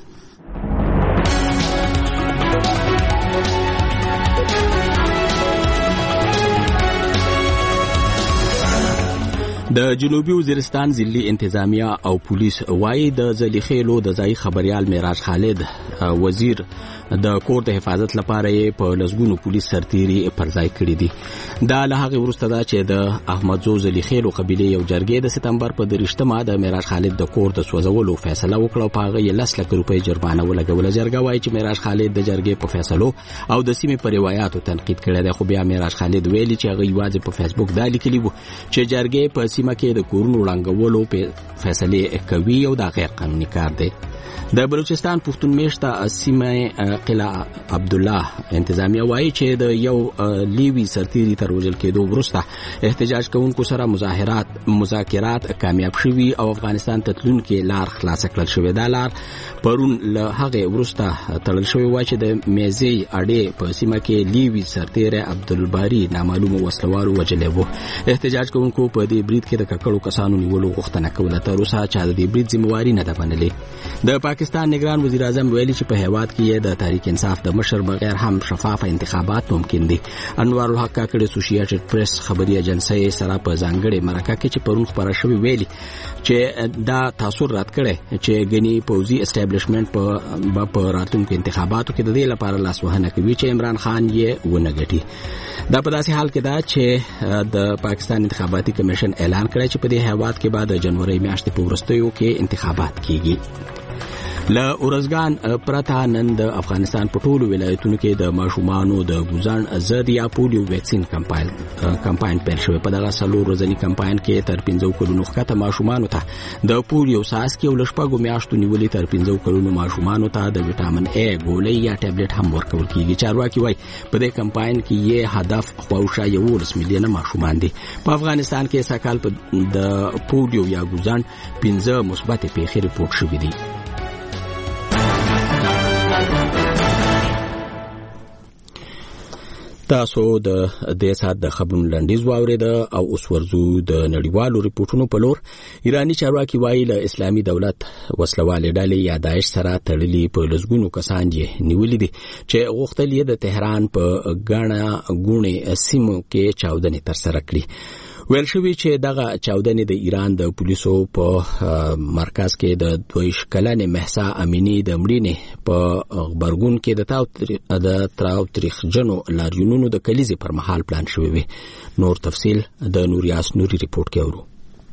د جنوبي وزیرستان ضلعي انتظامیه او پولیس وايي د زلیخېلو د ځای خبريال معراج خالد وزیر د کور د حفاظت لپاره په لسګونو پولیس سرتيري پر ځای کړی دي. دا له هغه وروسته دا چې د احمد زو زلیخېلو قبيله یو جرګې د سپتمبر په دریشتمه د معراج خالد د کور د سوځولو فیصله وکړه، په هغه یې لس لک روپۍ جرمانه ولګوله. جرګه وايي چې معراج خالد د جرګې په فیصلو او د سیمې پر روایتو تنقید کړی دی، خو بیا معراج خالد ویلي چې هغه یوازې په فیسبوک دا لیکلی وو چې جرګې په سیمه کې د کورونو ړنګولو په فیصله کوي او دا غیر قانوني کار دی. د بلوچستان پښتون میشته سیمه قلعه عبد الله انتظامیه وايي چې د یو لیوی سرتيري تر وژل کېدو وروسته احتجاج کوونکو سره مظاهرات مذاکرات کامیاب شوي او افغانستان ته تلونکي لار خلاص کړل شوې. دا لار پرون له هغه وروسته تړل شوې و چې د میزي اډې په سیمه کې لیوی سرتيري عبدالباری نامعلومه وسلوالو وجلې وو. احتجاج کوونکو په دې برید کې د ککړو کسانو نیولو غوښتنه کوله، تر اوسه چا د دې برید ذمہواری نه ده منلې. د پاکستان نگران وزیر اعظم ویلي چې په هیواد کې د تحریک انصاف د مشر بغیر هم شفاف انتخابات ممکن دي. انوار الحق کاکړ اسوسییټډ پریس خبري ایجنسی سره په ځانګړي مرکه کې چې پرون خبره شوې ویلي چې دا تاثر رات کړي چې غني پوزي اسټابلیشمنت په په راتلونکو انتخاباتو کې د دې لپاره لاسوهنه کوي چې عمران خان یې ونګټي. دا په داسې حال کې دا چې د پاکستان انتخاباتي کمیشن اعلان کړی چې په دې هیواد کې بعد د جنوري میاشتې په وروستیو کې انتخابات کیږي. له اورزګان پرته نن د افغانستان په ټولو ولایتونو کې د ماشومانو د ګوزان ضد یا پولیو ویکسین کمپاین کمپاین پیل شوی. په دغه څلور ورځني کمپاین کې تر پنځو کلونو ښکته ماشومانو ته د پولیو څاڅکي او له شپږو میاشتو نیولې تر پنځو کلونو ماشومانو ته د وټامین ای ګولۍ یا ټابلیټ هم ورکول کیږي. چارواکي وایي په دې کمپاین کې یې هدف خواوشا یولس میلیونه ماشومان دي. په افغانستان کې سکهال د پولیو یا ګوزان پنځه مثبت پیښې ریپورټ شوې دي. تاسو د دې سات د خبرونو لنډیز واوریده او اوس ورزو د نړیوالو ریپورتونو په لور. ایرانی چارواکي وایي له اسلامي دولت وسلوالې ډلې یا داعش سره تړلي په لسګونو کسان یې نیولي دي چې غوښتل یې د تهران په ګڼه ګوڼې سیمو کې چاودنې ترسره کړي. ویل شوی چې دغه چاودنې د ایران د پولیسو په مرکز کې د دویش کلنې مهسا امینی د مړینې په خبرګون کې د تاو د تراوتریخجنو لاریونونو د کلیزې پر مهال پلان شوی وي. نور تفصیل د نوریاس نوري ریپورت کې اورو.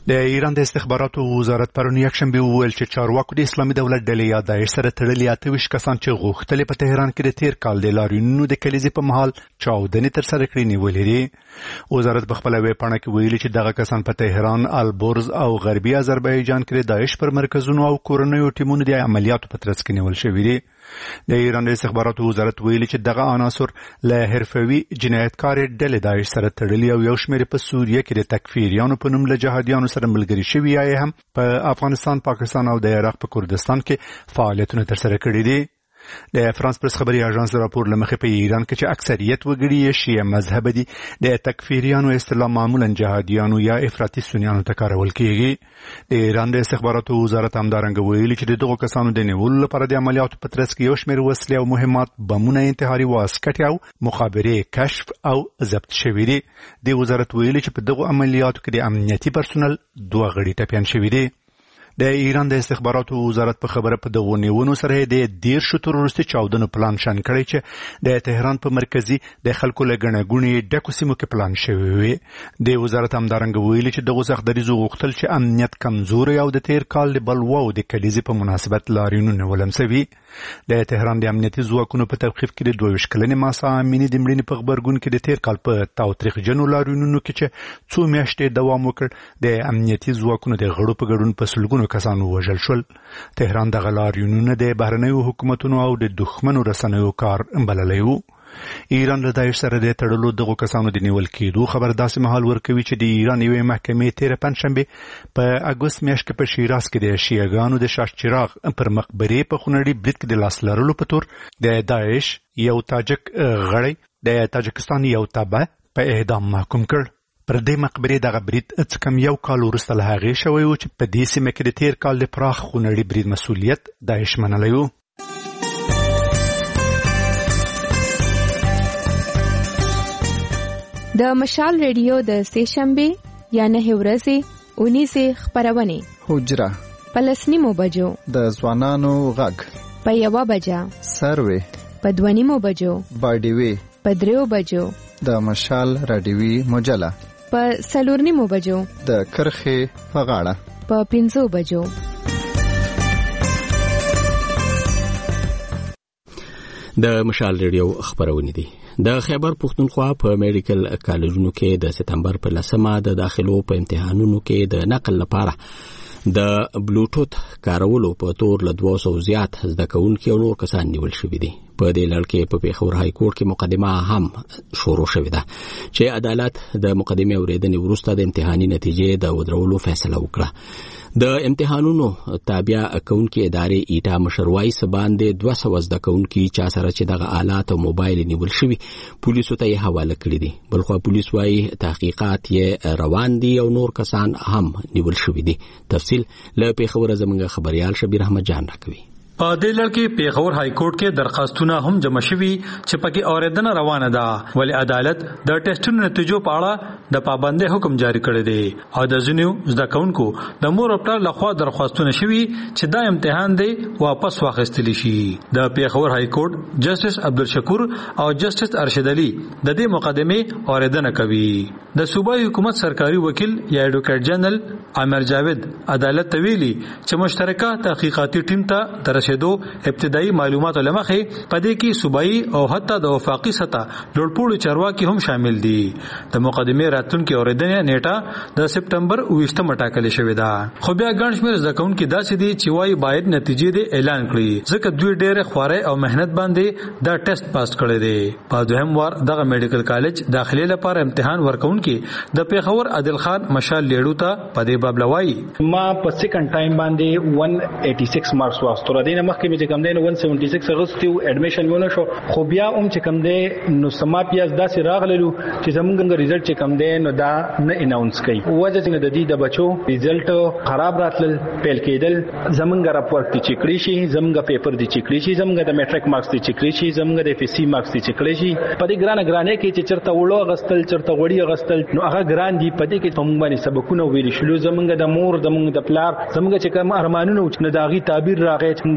د ایران د استخباراتو وزارت پرون یکشنبه وویل چې چارواکو د اسلامي دولت ډلې یا داعش سره تړلي اته ویشت کسان چې غوښتل په تهران کې د تیر کال د لاریونونو د کلیزې په مهال چاودنې ترسره کړې نیولې دي. وزارت په خپله ویبپاڼه کې ویلي چې دغه کسان په تهران، البرز او غربي آذربایجان کې د داعش پر مرکزونو او کورنیو ټیمونو د عملیاتو په ترڅ کې نیول شوي دي. د ایران د استخباراتو وزارت ویلي چې دغه عناصر له حرفوي جنایتکارې ډلې داعش سره تړلي او یو شمېر په سوریه کې د تکفیریانو په نوم له جهادیانو سره ملګري شوي یا هم په افغانستان، پاکستان او د عراق په کردستان کې فعالیتونه ترسره کړي دي. د فرانس پرس خبري اژانس راپور لمخې په ایران کې چې اکثریت وګړي یې شیعه مذهب دي، د تکفیریانو اصطلاح معمولا جهادیانو یا افراطي سنیانو ته کارول کیږي. د ایران د استخباراتو وزارت همدارنګه ویلي چې د دغو کسانو د نیولو لپاره د عملیاتو په ترڅ کې یو شمېر وسلې او مهمات، بمونه، انتحاري واسکټې او مخابرې کشف او ضبط شوي دي. د وزارت ویلي چې په دغو عملیاتو کې د امنیتي پرسونل دوه غړي ټپیان شوي دي. د ایران د استخباراتو وزارت په خبره په دغو نیونو سره د دیرشو تروریستي چاودنو پلان شن کړی چې د تهران په مرکزي د خلکو له ګڼه ګوڼې ډکو سیمو کې پلان شوی وي. د وزارت همدارنګه ویلي چې دغو سخت دریځو غوښتل چې امنیت کمزوری او د تیر کال د بلواو د کلیزې په مناسبت لاریونونه ولمسوي. د تهران د امنیتي ځواکونو په توقیف کې د دوه ویشت کلنې ماسا امیني د مړینې په غبرګون کې د تیر کال په تاوتریخجنو لاریونونو کې چې څو میاشتې دوام وکړ د امنیتي ځواکونو د غړو په ګډون په سلګونو کسانو وژل شول. تهران دغه لاریونونه د بهرنیو حکومتونو او د دښمنو رسنیو کار بللی و. ایران له داعش سره د تړلو دغو کسانو د نیول کېدو خبر داسې مهال ورکوي چې د ایران یوې محکمې تېره پنجشنبه په اګوست میاشت کې په شیراز کې د شیعهګانو د شاه چراغ پر مقبرې په خونړي برید کې د لاس لرلو په تور د داعش یو تاجک غړی د تاجکستان یو تابع په اعدام محکوم کړ. پر دې مقبرې دغه برید څه کم یو کال وروسته له هغې شوی و چې په دې سیمه کې د تیر کال د پراخ خونړي برید مسؤلیت داعش منلی و. د مشال ریډیو د سې شنبې یا نهه ورځې اونیسې خپرونې حجره په لس نیمو بجو، د ځوانانو غږ په یوه بجه، سروې په دوه نیمو بجو، باډیوې په دریو بجو، د مشال راډیوي مجله په څلور نیمو بجو، د کرخې په غاړه په پنځو بجو. د مشال ریډیو خبرونه دي. د خیبر پښتونخوا په میډیکل کالجونو کې د سپتمبر په لسمه د داخلو په امتحانونو کې د نقل لپاره د بلوټوث کارولو په تور له دوه سوه زیات زده کوونکي او نور کسان نیول شوي دي. په دې لړ کې په پیښور های کورټ کې مقدمه هم شروع شوې ده چې عدالت د مقدمې اورېدنې وروسته د امتحاني نتیجې د ودرولو فیصله وکړه. د امتحانونو تابع کوونکي ادارې ایټا مشروعي سباندې دوه سوه زده کوونکي چا سره چې دغه آلات او موبایل نیول شوي پولیسو ته یې حواله کړي دي. بلخوا پولیس وايي تحقیقات یې روان دي او نور کسان هم نیول شوي دي. تفصیل له پیښور زموږ خبريال شبیر احمد جان راکوي. په دې لړ کې پیښور های کورټ کې درخواستونه هم جمع شوي چې پکې اوریدنه روانه ده، ولی عدالت د ټیسټونو نتیجو په اړه د پابندۍ حکم جاری کړی دی او د ځینو زده کوونکو د مور او پلار لخوا درخواستونه شوي چې دا امتحان دی واپس واخیستل شي. د پیښور های کورټ جسټس عبدالشکور او جسټس ارشد علي د دې مقدمې اوریدنه کوي. د صوبایي حکومت سرکاري وکیل یا ایډوکیټ جنرال عامر جاوید عدالت ته ویلي چې مشترکه تحقیقاتي ټیم ته در شدو ابتدایي معلومات لمخې پدې کې صوبایي او حتی د وفاقي سطح لوړپوړو چارواکي هم شامل دي. د مقدمې راتلونکي اورېدنې نیټه د سپټمبر اوویشتمه ټاکلې شوې ده، خو بیا ګڼ شمېر زده کوونکي داسې دي چې وايي باید نتیجې دې اعلان کړي ځکه دوی ډېرې خوارۍ او مهنت باندې دا ټیسټ پاس کړی دی. په دوهم وار دغه میډیکل کالج داخلي لپاره امتحان ورکوونکي د پیښور عادل خان مشال لیړو ته په دې باب لوایي ما په سیکنډ ټایم باندې one eighty-six مارکس واستو را دینه مخکې چې کوم دی one seventy-six غوښتو اډمیشن ونه شو، خو بیا هم چې کوم دی نو سما پیاز داسې راغللو چې زمونږ ریزلټ چې کوم دی نو دا نه اناونس کوي. وجه چې د دې د بچو ریزلټ خراب راتل پیل کېدل، زمونږ راپورټ دي چې کړی شي، زمونږ پیپر دي چې کړی شي، زمونږ د میټریک مارکس دي چې کړی شي، زمونږ د اف سی مارکس دي چې کړی شي. په دې ګرانه ګرانه کې چې چرته وړو غستل چرته وړي غستل نو هغه ګران دي. په دې کې په موږ باندې سبقونه ویل شلو، زمونږ د مور زمونږ د پلار زمونږ چې کوم ارمانونه نو داغي تعبیر راغی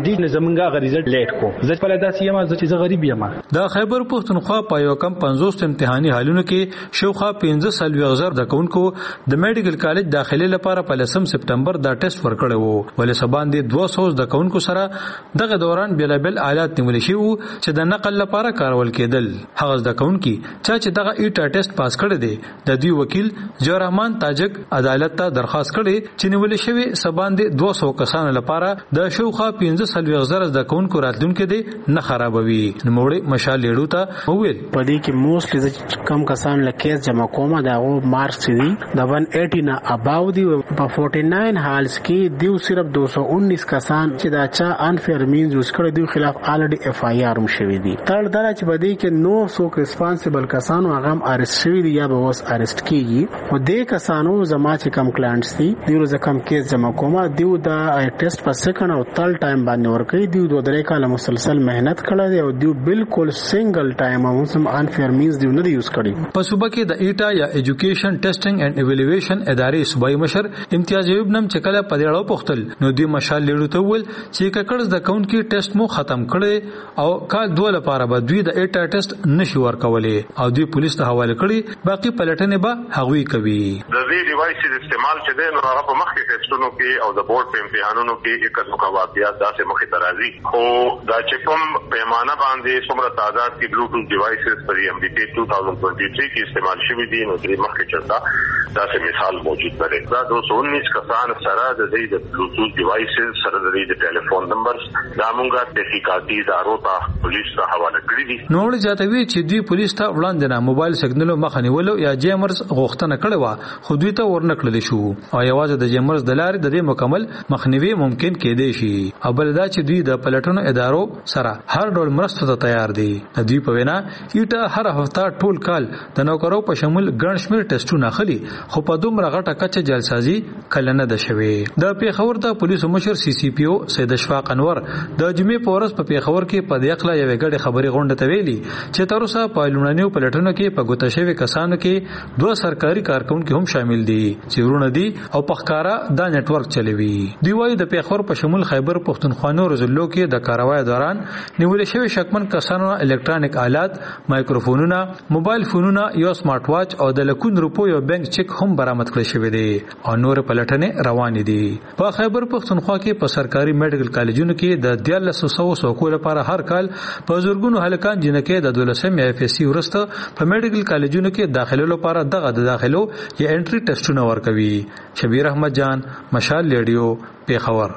دې زمونږه غ ریزلټ لیټ کو زه په لدا سیمه چې غریب یم. د خیبر پختونخوا په یو کم پنځوس امتحاني حالونو کې شوخه پنځه سلوي غزر د کونکو د میډیکل کالج داخلي لپاره په لسم سپټمبر دا ټیسټ ورکړی وو، ولې سبان دي دوه سوه د کونکو سره دغه دوران بیلابل آلات نیول شي وو چې د نقل لپاره کارول کېدل. هغه د کونکي چې دغه ایټا ټیسټ پاس کړی دی د دوی وکیل جوهر رحمان تاجک عدالت ته درخواست کړي چې نیول شوی سبان دي دوه سوه کسانو لپاره د شوخه پنځه سلوي غزر د کونکو راتلونکو دي نه خرابوي. نوموړي مشال لیډو ته وویل په دې کې موستلی کم کسان لکه جمع کومه دا او مارکس دي د one eighty نه اباو دي په forty-nine حالس کې دیو صرف two nineteen کسان چې دا چا انفیر مینز یوز کړی دی خلاف الریډي اف آی آر هم شوی دي. تر دا چې بده کې نو سو ریسپانسیبل کسانو هغه ارست شوی دي یا به اوس ارست کیږي. و دې کسانو زما چې کم کلاینټس دي دیو ز کم کیس جمع کومه دیو دا ټیسټ په سکند او تل ټایم باندې ورکړي دیو دوه درې کاله مسلسل مهنت کړی دی او دیو بالکل سنگل ټایم هم انفیر مینز دیو نه یوز کړی. په صوبه کې د ایټا یا ایجوکیشن ټیسټینګ اینڈ ایوالویشن ادارې صوبایي مشر امتیاز ایوب نم چې کله په دې اړه پوښتل نو دوی مشال لیډو ته وویل چې ککړز د کاونټ کې ټیسټ مو ختم کړي او کال دوه لپاره به دوی د ایټا ټیسټ نشي ورکولای او دوی پولیس ته حواله کړي، باقي پلټنې به هغوی کوي. د دې ډیوایسز استعمال چې دی نو هغه په مخکې ټیسټونو کې او د بورډ په امتحانونو کې یک نو کا واقعیات داسې مخې ته راځي، خو دا چې کوم پیمانه باندې څومره تعداد کې بلوټوث ډیوایسز پر ایم ډي ټي two thousand twenty-three کې استعمال شوي دي نو دې مخکې چرته داسې مثال موجود دی. دا two nineteen کسان سره د دې د بلوټوث ډیوایسز سره د دې د ټلیفون نمبرز دا مونږه تحقیقاتي ادارو ته پولیس ته حواله کړی دي. نوړ جاتوي چې دوی پولیس ته وړاندې نه موبایل سیګنالو مخه نیولو یا جیمرز غوښتنه کړې و خو دوی ته ورنکړل شو او یوازې د جیمرز د لارې د دې مکمل مخنیوي ممکن کېدای شي. او بل دا چې دوی د پلټنو ادارو سره هر ډول مرسته ته تیار دي. د دوی په وینا ایټا هر هفته ټول کال د نوکرو په شمول ګڼ شمېر ټیسټونه اخلي خو په دومره غټه کچه جلسازي کله نه ده شوې. د پیښور د پولیسو مشر سی سی پی او سید اشفاق انور د جمعې په ورځ په پیښور کې په دې اړه یوې ګډې خبري غونډه ته ویلي چې تر اوسه په لومړنیو پلټنو کې په ګوته شوی کسانو کې دوه سرکاري کارکونکو هم شامل دي چې ورونه دي او په ښکارا دا نت ورک چلوي. دوی وايي د پیښور په شمول خیبر پختونخوا نو رزلو کې د کاروای دوران نیول شوی شکمن کسانو الکترونیک آلات، مایکروفونونه، موبایل فونونه، یو سمارټ واچ او د لکون روپو یو بانک چک هم برآمد کړی شوی دی او نور پلټنې روان دي. په خیبر پختونخوا کې په سرکاري میډیکل کالجونو کې د دیارلس سوه سوکو لپاره هر کال په زورګونو هلکان جنکې د دولسم اف اس سی ورسته په میډیکل کالجونو کې داخلو لپاره دغه د داخلو یا انټری ټیسټونه ورکوي. شبیر احمد جان، مشال ریډیو، پیښور.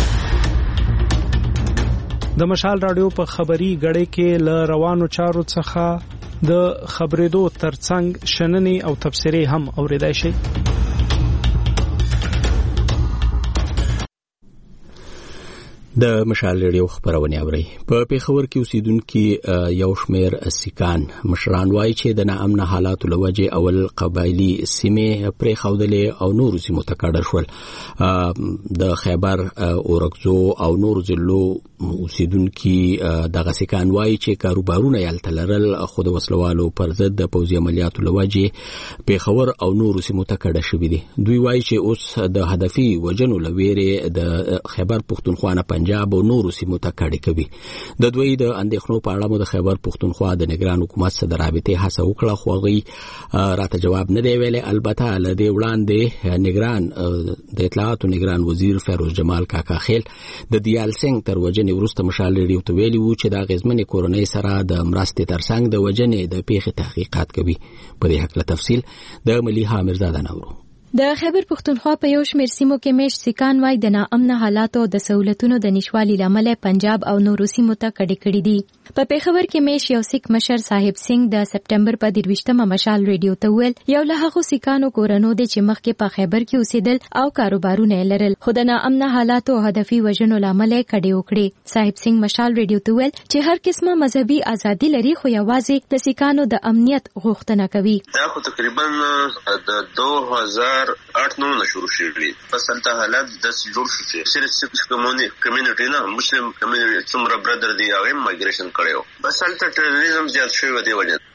د مشال رادیو په خبري غړې کې ل روانو چارو څخه د خبرېدو ترڅنګ شننې او تفسیرې هم اوریدای شي. د مشال ریډیو خبرونه اوري. په پیښور کې اوسیدونکو یو شمېر سیکان مشران وایي چې د ناامن حالاتو لوجه اول قبایلی سیمه پرې خودلې او نور سیمو ته کډر شول. د خیبر اورکزو او نور ضلعو اوسیدونکو دغه سیکان وایي چې کاروبارونه یې تلرل خود وسلوالو پر ضد د پوځي عملیاتو لوجه پیښور او نور سیمو ته کډه شوې دي. دوی وایي چې اوس د هدفي وجنو لويره د خیبر پختونخوا نه پنجاب او نورو سیمو ته کډه کوي. د دوی د اندېښنو په اړه مو د خیبر پختونخوا د نگران حکومت سره رابطه هڅه وکړه خو هغه راته جواب نه دی ویلي. البته له دې وړاندې نگران د اطلاعاتو نگران وزیر فیروز جمال کاکا خیل د دیال سنگ تر وجنې وروسته مشال ریډیو ته ویلي وو چې د غزمنې کورنۍ سره د مرستې ترڅنګ د وجنې د پیښې تحقیقات کوي. په دې حق له تفصیل د ملیحه میرزاده نورو. د خیبر پختونخوا په یو شمېر سیمو کې میش سیکان وای د ناامن حالاتو د سہولتونو د نشوالي لامل پنجاب او نورو سیمو ته کډې کړې دي. په پیښور کې میش یو سیک مشر صاحب سنگ د سپټمبر په درویشتمه مشال ریډیو ته ویل یو له هغو سیکانو کورنو د چې مخکې په خیبر کې اوسېدل او کاروبارونه لرل خو د ناامن حالاتو هدفي وژنو لامل کډې وکړې. صاحب سنگ مشال ریډیو ته ویل چې هر قسمه مذهبي ازادي لري خو یوازې د سیکانو د امنیت غوښتنه کوي. دا خو تقریبا د دوه هزار آٹھ نو نه شروع شوی پس هلته حالات د جوړ شو چې صرف کمیونټي نه مسلم کمیونټي څومره برادر دی هغه مایګریشن کړو بس هلته ټیرریزم زیات شوی دی وجه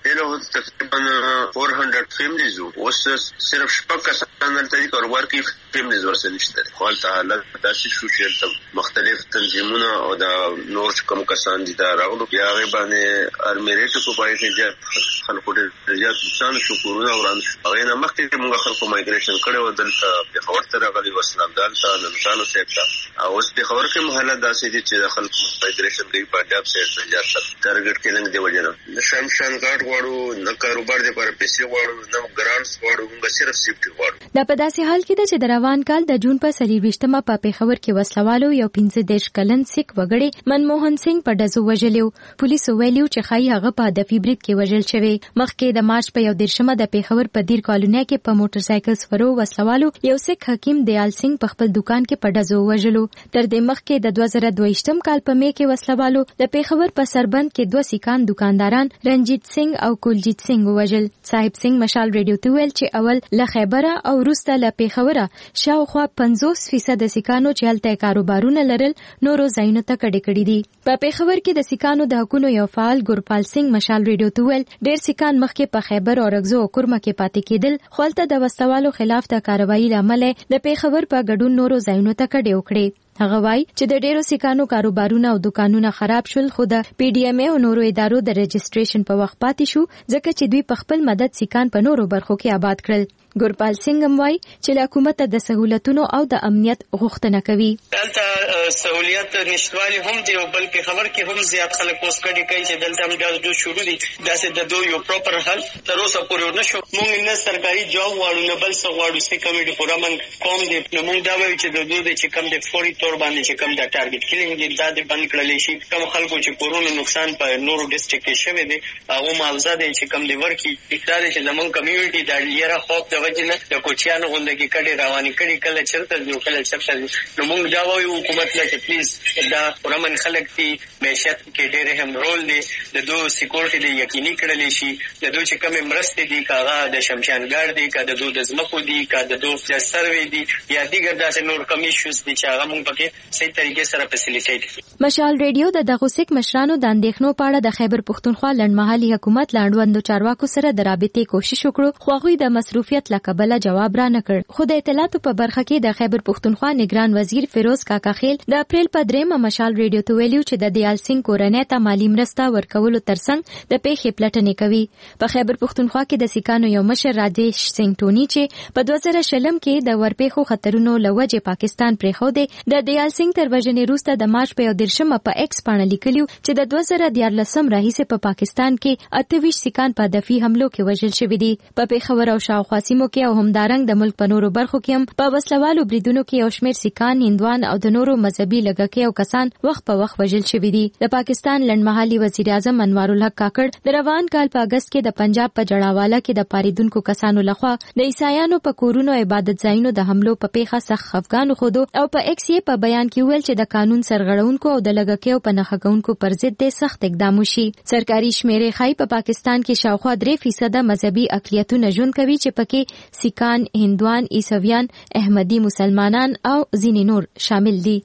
دله تقریبا چهارصد فیملیز اوس صرف شپږ کسان دلته کاروبار کوي، فیملیز ورسره نشته. خو هلته حالت داسې شو چې مختلف تنظیمونه او د نور کوم کسان دي دا راغلو، بیا هغې باندې ارمیریټو په باندې زیات خلکو ډېر زیات نقصان شو، کورونه وران شو. هغې نه مخکې موږ خلکو مایګریشن کړی و دلته پېښور ته راغلي و، اسلامدال ته، ننګرهار سایډ ته. او اوس پېښور کې هم حالت داسې دي چې د خلکو مایګریشن کوي پنجاب سایډ ته زیات ټارګټ کیلنګ دی وجه نه. نه شمشان ګارډ غواړو، نه کاروبار دپاره پیسې غواړو، نه ګرانټس غواړو، موږ صرف سیفټي غواړو. دا په داسې حال کې ده چې د روان کال د جون په څلېرویشتمه په پېښور کې وسلوالو یو پنځه دېرش کلن سیک وګړی منموهن سنگ په ډزو وژلی و. پولیسو ویلي چې ښایي هغه په هدفي برید کې وژل شوی. مخکې د مارچ په یو دېرشمه د پېښور په دیر کالونۍ کې په موټر سایکل سپرو وسلوالو یو سیک حکیم دیال سنگ په خپل دکان کې په ډزو وژلو. تر دې مخکې د دوه زره دوهویشتم کال په می کې وسلوالو د پېښور په سربند کې دوه سیکان دکانداران رنجیت سنگ او کلجیت سنگ وژل. صاحب سنگ مشال ریډیو ته ویل چې اول له خیبره او وروسته له پېښوره شاوخوا پنځوس فیصد سیکانو چې هلته کاروبارونه لرل نورو ځایونو ته کډې کړي دي. په پېښور کې د سیکانو د حقونو یو فعال ګورپال سنگ مشال ریډیو ته ویل ډېر سیکان مخکې په خیبر او رګزو او کرمه کې پاتې کېدل، خو هلته د وسلوالو خلاف د کاروایي له امله د پېښور په ګډون نورو ځایونو ته کډې وکړې. هغه وایي چې د ډېرو سیکانو کاروبارونه او دکانونه خراب شول، خو د پی ډی ایم ای او نورو ادارو د رجسټریشن په وخت پاتې شو ځکه چې دوی په خپل مدد سیکان په نورو برخو کې آباد کړل. ګورپال سنگ هم وایي چې له حکومت د سہولتونو او د امنیت غوښتنه کوي. دلته سہولیت نشټوالي هم دی او بل په خبر کې هم زیات خلک اوس کډي کوي چې دلته هم دا جو شروع دي داسې د دوی یو پراپر حل تر اوسه پورې نشو. موږ نه سرکاري جاب واړو نه بل څه واړو چې کمیټي پروګرام کوم دی نو موږ دا وایو چې د دوی چې کم د فوري تور باندې چې کم د ټارګټ کیلینګ دی دا د بند کړل شي. کوم خلکو چې کورونو نقصان په نورو ډیسټریکټ کې شوی دی هغه معاوضه دی چې کم دی ورکي اقرار چې زمون کمیونټي د لیرا خوف د وجنه د کوچیانو غونډه کې کډي رواني کړي کله چرته یو کله چرته نو موږ دا وایو حکومت له چې پلیز دا پرمن خلک دي معیشت کې ډېر هم رول دی د دوه سکیورټي دی یقیني کړل شي د دوه چې کوم مرستې دي کاغه د شمشان ګارد دي کا د دوه د زمکو دي کا د دوه د سروي دي یا دیګر داسې نور کمیشنز دي چې هغه موږ پکې صحیح طریقې سره فسیلیټیټ. مشال ریډیو د دغه سیک مشرانو د اندېښنو په اړه د خیبر پښتونخوا لنډمهالي حکومت لاندوندو چارواکو سره د رابطې کوشش وکړو، خو هغوی د مصروفیت له کبله جواب را نه کړ. خو د اطلاعاتو په برخه کې د خیبر پښتونخوا نگران وزیر فیروز کاکا خیل د اپریل په دریمه مشال ریډیو ته ویلي چې د دیال سنگ کورنۍ ته مالی مرسته ورکولو ترڅنګ د پیښې پلټنې کوي. په خیبر پښتونخوا کې د سیکانو یو مشر راجیش سنگ ټونی چې په دوه زره شلم کې د ورپېښو خطرونو له وجې پاکستان پرېښودی د دیال سنگ تر وژنې وروسته د مارچ په یو دېرشمه په ایکس پاڼه لیکلي چې د دوه زره دیارلسم راهیسې په پاکستان کې اته ویشت سیکان په هدفي حملو کې وژل شوي دي. په پېښور او شاوخوا سیمو کې او همدارنګ د ملک په نورو برخو کې هم په وسلوالو بریدونو کې یو شمېر سیکان، هندوان او د نورو مذهبي لږکي او کسان وخت په وخت وژل شوي دي. د پاکستان لنډمهالي وزیر اعظم انوار الحق کاکړ د روان کال په اګست کې د پنجاب په جړاواله کې د پاریدونکو کسانو لخوا د عیسایانو په کورونو عبادت ځایونو د حملو په پیښه سخت خفګان وښودو او په ایکس یې په بیان کې ویل چې د قانون سرغړونکو او د لږکیو په نښه کوونکو پر ضد د سخت اقدام وشي. سرکاري شمیرې ښایي په پاکستان کې شاوخوا درې فیصده مذهبي اقلیتونه ژوند کوي چې پکې سیکان، هندوان، عیسویان، احمدي مسلمانان او ځینې نور شامل دي.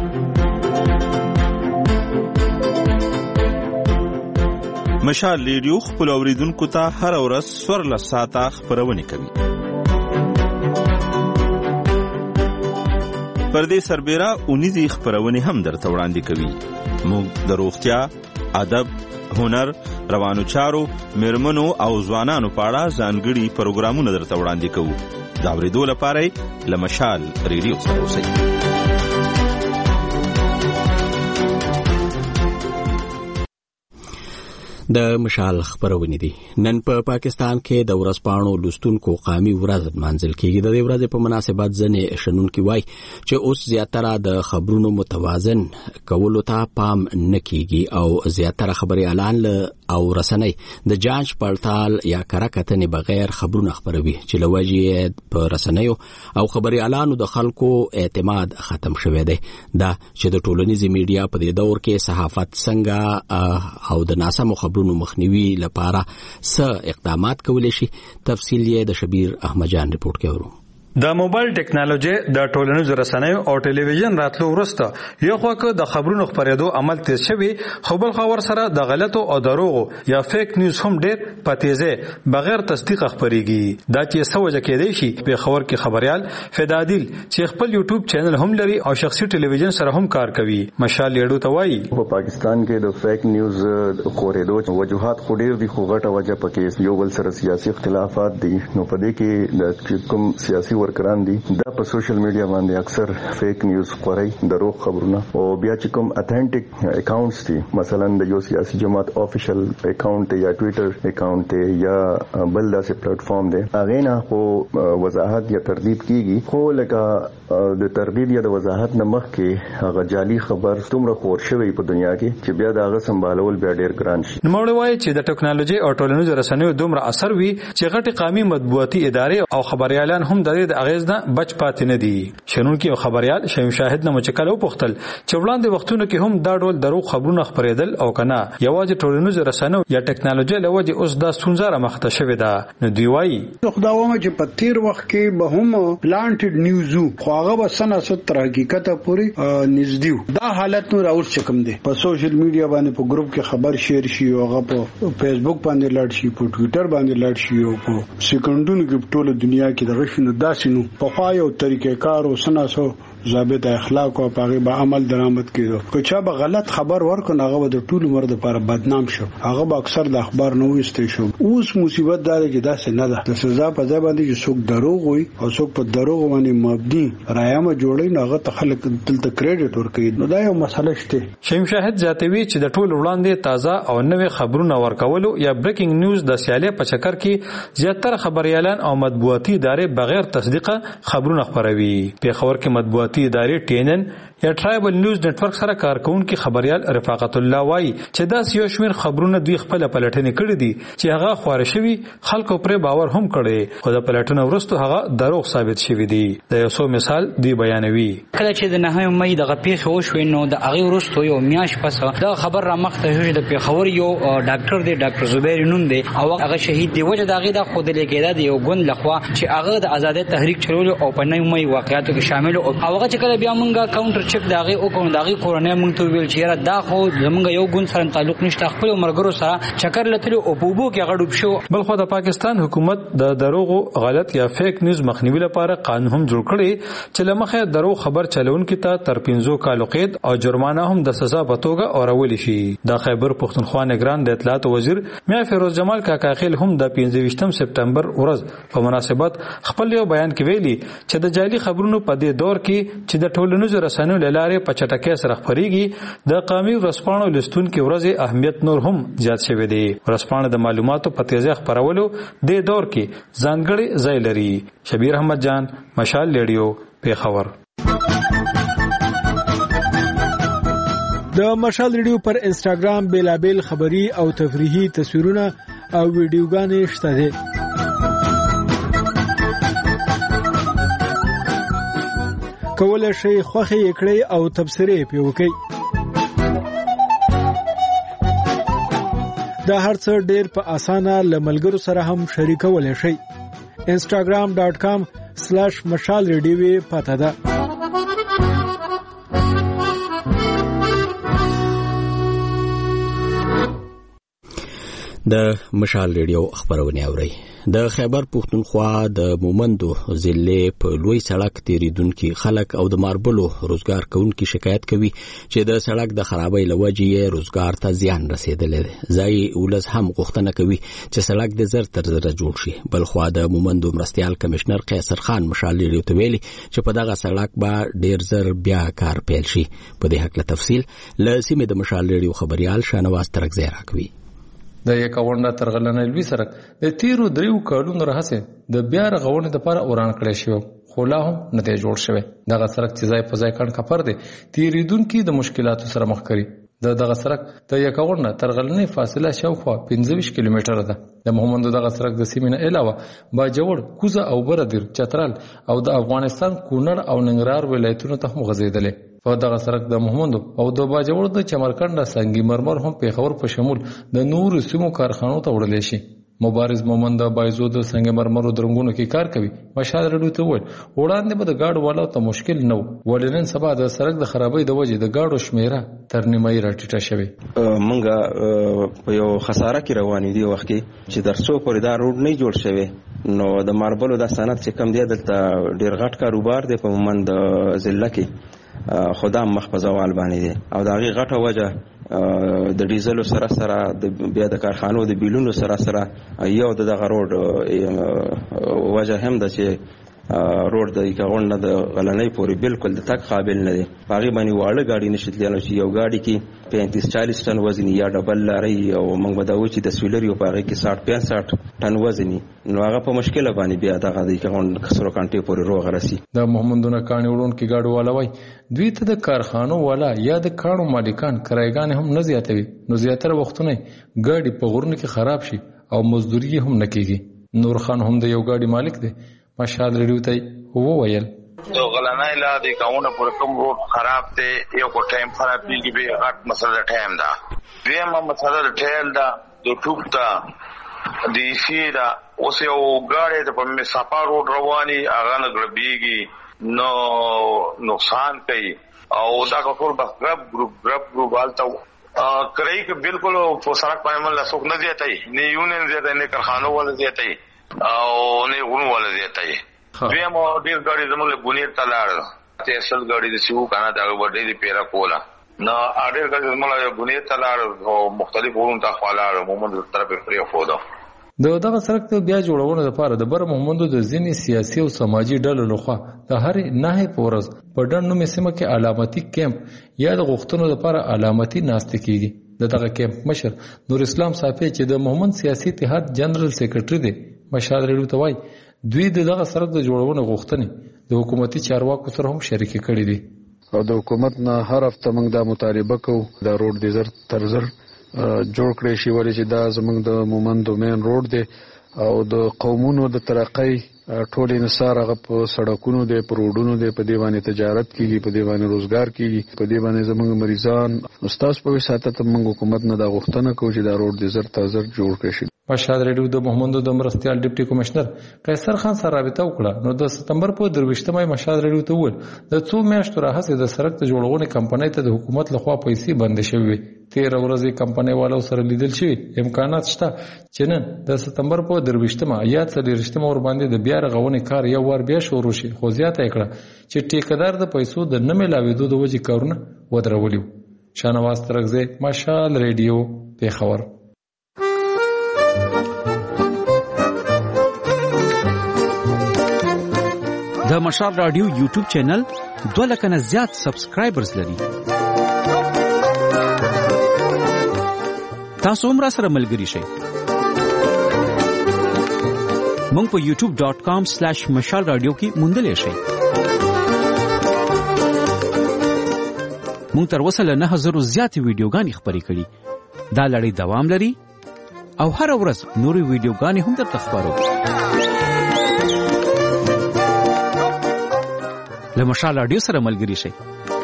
مشال ریډیو خپل اوریدونکو ته هر ورځ څوارلس ساعته خبرونه کوي. پر دې سربېره اونیزې خبرونه هم درته وړاندې کوي. موږ د روغتیا، ادب، هنر، روانو چارو، میرمنو او ځوانانو په اړه ځانګړي پروګرامونه درته وړاندې کوو. دا اورېدو لپاره له مشال ریډیو سره اوسئ. د مشال خبرونه دي. نن په پا پاکستان کې د ورځپاڼو لوستونکو قومي ورځ منځل کېږي. د دې ورځې په مناسبت ځنې شنونکي وایي چې اوس زیاتره د خبرونو متوازن کولو ته پام نه کېږي او زیاتره خبريالان له او رسنۍ د جانچ پړتال یا کره کتنې بغیر خبرونه خبروي چې لوجې په رسنیو او خبريالانو د خلکو اعتماد ختم شوی دی. دا چې د ټولنیزې میډیا په دې دور کې صحافت څنګه او د ناسمو خبرونو مخنیوي لپاره څه اقدامات کولی شي. تفصیل یې د شبیر احمد جان ریپورت کوي. د موبایل ټکنالوژي د ټولنیزو رسنیو او ټلویزیون راتلو وروسته یو خواکه د خبرونو خپرېدو عمل تیز شوی، خو بل خوا ورسره د غلطو او دروغو یا فیک نیوز هم ډېر په تیزه بغیر تصدیق خپرېږي. دا چې څه وجه کېدای شي په خبر کې خبريال فدادیل چې خپل یوټیوب چینل هم لري او شخصي ټلویزیون سره هم کار کوي مشال لیډو ته وایي په پاکستان کې د فیک نیوز خورېدو وجوهات خو ډېر دي، خو غټه وجه پکې یو بل سره سیاسي اختلافات دي. نو په دې کې د کوم سیاسي ورکران دي دا په سوشل میډیا باندې اکثر فیک نیوز خوري، دروغ خبرونه، او بیا چې کوم اتھنټیک اکاونټس دي مثلا د یو سیاسي جماعت افیشل اکاونټ یا ټوئیټر اکاونټ یا بل داسې پلیټ فارم دی، هغه نه خو وضاحت یا تردید کیږي، خو لکه د تردید یا د وضاحت نه مخکې هغه جعلي خبر څومره خور شوی په دنیا کې چې بیا دا هغه سمبالول بیا ډیر ګران شي. نو موږ وایي چې د ټکنالوژي او ټولنیزو رسنیو دومره اثر وي چې غټي قومي مطبوعاتي ادارې او خبريالان هم د دې اغیز نه بچ پاتې نه دي. شنونکي او خبريال شیم شاهد نه مچکل او پختل چې وړاندې وختونو کې هم دا ډول درو خبرونه خبرېدل او کنه یوازې ټولنیزو رسنیو یا ټکنالوژي له وجې اوس دا ستونزه مخته شوې ده. نو دوی وایي خداومه چې په تیر وخت کې به هم پلانټډ نیوزو خو هغه به سنه ستر حقیقت پورې نږدې دا حالت نور اوس چکم دي په سوشل میډیا باندې په ګروپ کې خبر شیر شي او هغه په فیسبوک باندې لاړ شي، په ټوئیټر باندې لاړ شي او په سکندونو کې ټوله دنیا کې د غشنو داسینو په خوا یو طریقې کار او سناسو ضابط اخلاق او پاغي به عمل درآمد کیدو. که چا به غلط خبر ورکړ هغه د ټول مرد لپاره بدنام شو، هغه به اکثر د اخبار نو وستې شو. اوس مصیبت دا ده چې دا څه نه ده، د سزا په ځای باندې چې څوک دروغ وي او څوک په دروغ باندې مبني رایامه جوړي نو هغه ته خلک دلته کریډټ ورکړي. نو دا یو مسله شته. شیم شاهد ذاتوي چې د ټول وړاندې تازه او نوې خبرونه ورکولو یا بریکینګ نیوز د سیالي په چکر کې زیاتره خبريالان او مطبوعاتي ادارې بغیر تصدیقه خبرونه خبروي. په خبر کې مطبوعاتي ادارې ټینن یا ټرایبل نیوز نتورک سره کارکونکي خبريال رفاقت الله وایي چې دا سیو شمیر خبرونه دوی خپل پلټنې کړې دي چې هغه خواره شوی، خلکو پر باور هم کړي، خو د پلټنې وروسته هغه دروغ ثابت شوی دي. د یو څو مثال دی بیانوي. کله چې د نهه مې د غپیخ وشو نو د هغه وروسته یو میاش پس دا خبر را مخته شو د پیښور یو ډاکټر دی، ډاکټر زبیر نوم دی او هغه شهید دی. وجه دا غي د خود لیکیدا دی یو ګوند لخوا چې هغه د آزادۍ تحریک چلول او په نهه مې واقعیتو کې شامل او هغه چې کله بیا مونږه کاونټر چک داغه او کوم داغه کورونه مونږ ته ویل چې را دا خو زمونږ یو ګوند سره تعلق نشته، خپل مرګرو سره چکر لته او بوبو کې غړوب شو. بل خو د پاکستان حکومت د دروغو غلط یا فیک نیوز مخنیوي لپاره قانون هم جوړ کړی چې لمخه درو خبر چلونکو ته تر پنځو کالو قید او جرمانه هم د سزا په توګه اورول شي. د خیبر پښتونخوا نگران د اطلاعات وزیر میا فیروز جمال کاکاخیل هم د پنځه سپتمبر ورځ په مناسبت خپل یو بیان کې ویلي چې د جعلي خبرونو په دې دور کې چې د ټولنیزو رسنیو لاره په چټکۍ سره خبريږي د قومي ورسپانو لستون کې ورځ اهمیت نور هم زیات شوی دی. ورسپانو د معلوماتو په تیزه خبرولو د دور کې ځانګړي ځای لري. شبیر احمد جان، مشال لیډیو، پیښور. د مشال ریډیو پر انستګرام بیلابل خبری او تفریحي تصویرونه او ویډیوګانې شته دي. کولای شي خوخي کړئ او تبصره پې وکړئ. دا هر څه ډېر په اسانه لملګرو سره هم شریکولای شئ. instagram dot com slash مشال ریډیو پته ده. د مشال ریډیو خبرونه اوري. د خیبر پښتونخوا د مومندو ضلع په لوی سړک تیریدونکو خلک او د ماربلو روزګار کوونکو شکایت کوي چې د سړک د خرابۍ لوجې روزګار ته زیان رسیدلی دی. ځای ولس هم غوښتنه کوي چې سړک د زر تر زر جوړ شي. بل خو د مومندو مرستيال کمشنر قیصر خان مشال ریډیو ته ویلي چې په دغه سړک به ډیر زر بیا کار پیل شي. په دې حق له تفصیل له سیمې د مشال ریډیو خبريال شانواز ترکزی راکوي. د یکاونډه تر غلنې لوی سرک د تیرو دریو کارونو راهسه د بیا رغونې لپاره اوران کړی شو، خو لا هم نتیجه جوړ شوی. دغه سرک چې ځای په ځای کڼ کپر دی تیریدونکو د مشکلاتو سره مخ کړي. د دغه سرک د یکاونډه تر غلنې فاصله شاوخوا پنځه ویشت کیلومتره ده. د محمد دغه سرک د سیمې نه علاوه باجوړ، کوزه او بردیر، چترال او د افغانستان کونړ او ننګرهار ولایتونو ته هم غځیدلې. په دغه سرک د محمد او د باجوړ د چمرکنډه سنگي مرمر هم پیښور په شمول د نور سیمو کارخانو ته وړل شي. مبارز مومند بایزو د سنگ مرمرو درنګونو کې کار کوي. مشال رډو ته وویل وړاندې به د ګاډو والا ته مشکل نه و، ولې نن سبا د سړک د خرابۍ د وجې د ګاډو شمیره تر نیمایي راټیټه شوې. مونږ په یو خساره کې روان دي وخت کې چې درڅو پورې دا روډ نه جوړ شوی، نو د ماربلو د صنعت چې کم دی دلته ډیر غټ کاروبار دی په مومند ضلع کې، خدا مخ په زوال باندې دی او د هغې غټه وجه د ډیزلو سره سره بیا د کارخانو د بیلونو سره سره یو د دغه روډ وجه هم ده چې روډ د کاغون نه د غلنۍ پورې بالکل د تک قابل نه دی. په هغې باندې واړه ګاډي نشي تللی چې یو ګاډي کې پینتیس چالیس ټن وزن یا ډبل لري او موږ به دا وایو چې د سویلر یو په هغې کې ساټ پنځه ټن وزن نو هغه په مشکله باندې بیا دغه د کاغون کسرو کانټې پورې روغه رسي. د محمدونه کاڼي وړونکي ګاډو والا وایي دوی ته د کارخانو والا یا د کاڼو مالکان کرایګانې هم نه زیاتوي، نو زیاتره وختونه ګاډي په غرونو کې خراب شي او مزدوري هم نه کیږي. نور خان هم د یو ګاډي مالک دی. مشال ریډیو ته وویل تو غلنای لا د کاونه پر کوم روډ خراب دی، یو کو ټایم خراب دیږي به غټ مسله ټایم دا دیمه مسله د ټیل دا د ټوب دا د شي دا اوس یو ګاډي د په مسافه روډ رواني هغه نه ګربيږي نو نقصان کوي او دا ټول بس ګرب ګروپ ګرب ګروپ والته کرای کې بالکل په سړک باندې مل لسوک نه زیاتای نه یونین زیاتای نه کارخانو ولا زیاتای او نه غونو ولا زیاتای. دویم ډیر ګاډي زموږ له بونیر ته لاړل چې اصل ګاډي د سیو کنه دا وړې دی پیرا کولا نو اړیر ګاډي زموږ له بونیر ته لاړل او مختلف ورونو ته خوالاړ مومند طرف پرې فودا. د دغه سړک ته بیا جوړونه لپاره د بر محمدو د ځینې سیاسي او سماجی ډلو لخوا د هرې نهې پورز په ډنډ نومې سیمه کې علامتي کیمپ یا د غوښتنو لپاره علامتي ناستې کیږي. د دغه کیمپ مشر نور اسلام صافی چې د محمد سیاسي اتحاد جنرال سیکرټري دی مشال ریډیو ته وایي دوی د دغه سړک د جوړونې غوښتنې د حکومتي چارواکو سره هم شریکې کړې دي او د حکومت نه هر هفته موږ دا مطالبه کوو دا روډ د زر تر زر جوړ کړی شي، ولې چې دا زموږ د مومندو مین روډ دی او د قومونو د ترقۍ ټول انحصار هغه په سړکونو دی، په روډونو دی، په دې باندې تجارت کیږي، په دې باندې روزګار کیږي، په دې باندې زموږ مریضان استاد په وساتت موږ حکومت نه دا غوښتنه کوو چې دا روډ د زر تر زر جوړ کړي شي. مشال ریډیو د محمدو د مرستیال ډیپټي کمشنر قیصر خان سره رابطه وکړه، نو د سپتمبر په درویشتمه مشال ریډیو ته وویل د څو میاشتو راهیسې د سړک د جوړونې کمپنۍ ته د حکومت لخوا پیسې بندې شوې وي. تېره ورځ کمپنۍ والو سره لیدل شوي، امکانات شته چې نن د سپتمبر په درویشتمه یا څلېرویشتمه ورباندې د بیا رغونې کار یو وار بیا شروع شي، خو زیاته یې کړه چې ټیکدار د پیسو د نه میلاوېدو د وجې کارونه ودرولي. شاهنواز ترکزی، مشال ریډیو، پیښور. د مشال رادیو یوټیوب چینل دوه لکه نه زیات سبسکرایبرز لري. تاسو هم را سره ملګري شئ. مونږ په یوټیوب ډاٹ کام سلیش مشال رادیو کې موندلی شئ. مونږ تر اوسه له نه زرو زیاتې ویډیوګانې خپرې کړي. دا لړۍ دوام لري او هره ورځ نورې ویډیوګانې هم درته خپرو. له مشال رادیو سره ملګري شئ.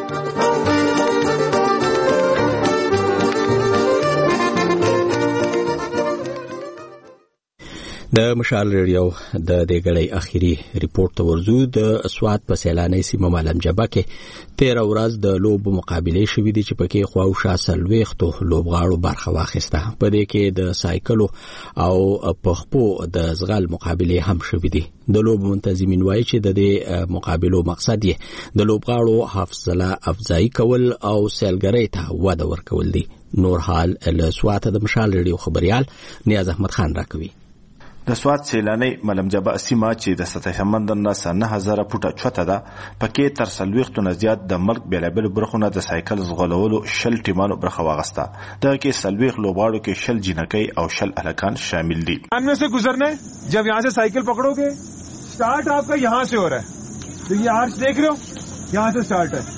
د مشال ریډیو د دې غړي اخیری ریپورت ته ورزو. د سواد په سیلاني سیمه مالم جبه کې تیره ورځ د لوب مقابله شوې دي چې پکې خواوشا سلويختو لوبغاړو برخه واخیسته. په دې کې د سایکلو او پخپو د زغال مقابله هم شوې دي. د لوب منتظمین وایي چې د دې مقابلو مقصد یې د لوبغاړو حافظه افزایی کول او سیلګری ته وده ورکول دي. نور حال له سواد د مشال ریډیو خبريال نیاز احمد خان راکوي. د سواد سیلاني ملم جبه سیمه چې د سطح سمندر نه نه هزار فوټه چوته ده، پکې تر سلويختو نه زیات د ملک بیلابل برخونه د سایکل زغلولو شل ټیمانو برخه واغسته. دا کې سلويخ لوباړو کې شل جنکۍ او شل الکان شامل دي. ان سے گزرنا ہے جب یہاں سے سائیکل پکڑو گے سٹارٹ آپ کا یہاں سے ہو رہا ہے، تو یہ آرچ دیکھ رہے ہو یہاں سے سٹارٹ ہے.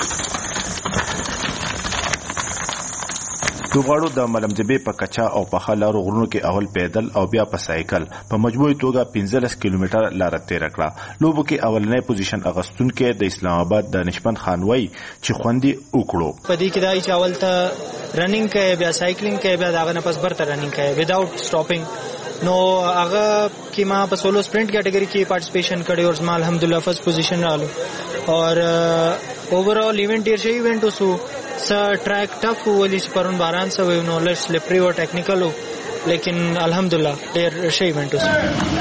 لوبغاړو د ملم جبه په کچا او په خلارو غرونو کې اول پیدل او بیا په سایکل په مجموعي توګه پنځلس کیلومتر لار تیر کړه. لوبو کې اولنې پوزیشن اغستون کې د اسلام آباد د نشمن خانوي چې خوندي وکړو. په دې کې دای چاول ته رننګ کوي، بیا سایکلینګ کوي، بیا داغه نه پس برته رننګ کوي وداوت سټاپینګ. نو هغه کې ما په سولو سپرنټ کیټګری کې پارټیسپیشن کړی او زما الحمدلله فرست پوزیشن رالو اور اوورال ایونت ډیر شي ایونت وسو س ټریک ټف ولې چې پرون باران سوی نو لس سلیپری او ټیکنیکل لیکن الحمدلله ډیر شي ایونت وسو.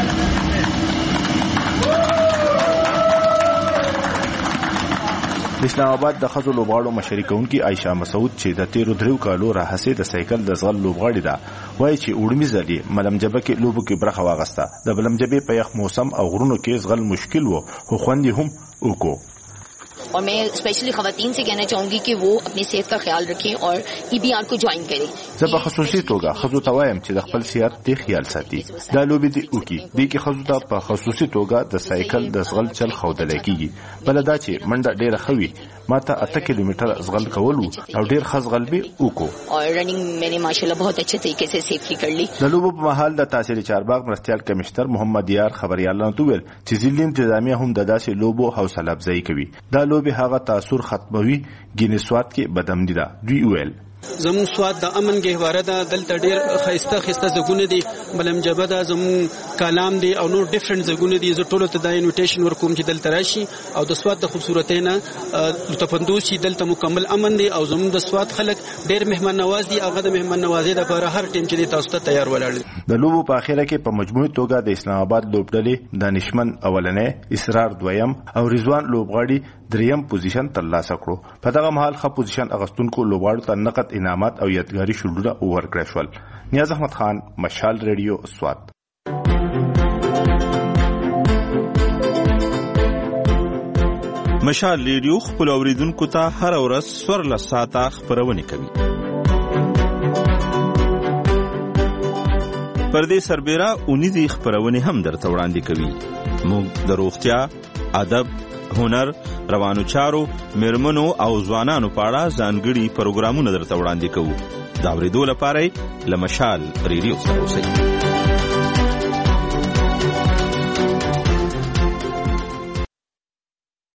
اسلام آباد د خزو لوبغاړو مشري کوونکي عائشه مسعود چې د تیرو دریو کالو راهسې د سایکل د زغل لوبغاړي ده وایي چې وړمي ځلې ملمجبه کې لوبو کې برخه واغسته. د بلمجبې په یخ موسم او غرونو کې زغل مشکل وو خو خوند هم وکړو. और मैं स्पेशली खवातीन से कहना चाहूंगी कि वो अपनी सेहत का ख्याल रखें और ईबीआर को ज्वाइन करें. زه په خصوصي توګه خزو ته وایم چې د خپل صحت ته خیال ساتي. دا لوبې دي وکي دي کې خزو ته په خصوصي توګه د سایکل د زغل چل خودل کیږي. بل دا چې منډه ډیره خوي ماته اته کیلومتر زغل کولو او ډیر خزغل به وکړو. और रनिंग मैंने माशाल्लाह बहुत अच्छे तरीके से सेफली कर ली. د لوبو په محل د تحصیل چارباغ مرستيال کمشنر محمد یار خبريالانو تویل چې ځینې انتظامیه هم د داسې لوبو حوصله افزایی کوي. دا لوبې هغه تاثیر ختموي ګینې سواد کې بدم دي. دوی ویل زمون سواد د امن گهواره ده دلته ډیر خيسته خيسته زګونه دي بلمجبه ده زمون کلام دي او نور ډیفرنٹ زګونه دي. زه ټول ته د انویټیشن ورکوم چې دلته راشي او د سواد د خوبصورتینه لطفندوز شي. دلته مکمل امن دي او زمون د سواد خلک ډیر مهمان نواز دي. هغه د مهمان نوازۍ لپاره هر ټیم چې تاسو ته تیار ولاړ دي. د لوبو په اخیره کې په مجموعي توګه د اسلام آباد لوبډلې دانشمن اولنې اسرار دویم او رضوان لوبغاړي دریم پوزیشن ترلاسه کړو. په دغه مهال ښه پوزیشن اغستونکو لوبغاړو ته نقد انعامات او یادګاري شولډونه ورکړل شول. نیاز احمد خان، مشال ریډیو، سوات. مشال ریډیو خپل اوریدونکو ته هر ورځ څوارلس ساعته خبرونه کوي. پر دې سربېره اونیزي خبرونه هم درته وړاندې کوي. موږ د روغتیا، ادب، هنر، روانو چارو، میرمنو او ځوانانو په اړه ځانګړي پروګرامونه درته وړاندې کوو. دا اورېدو لپاره له مشال ریډیو سره اوسئ.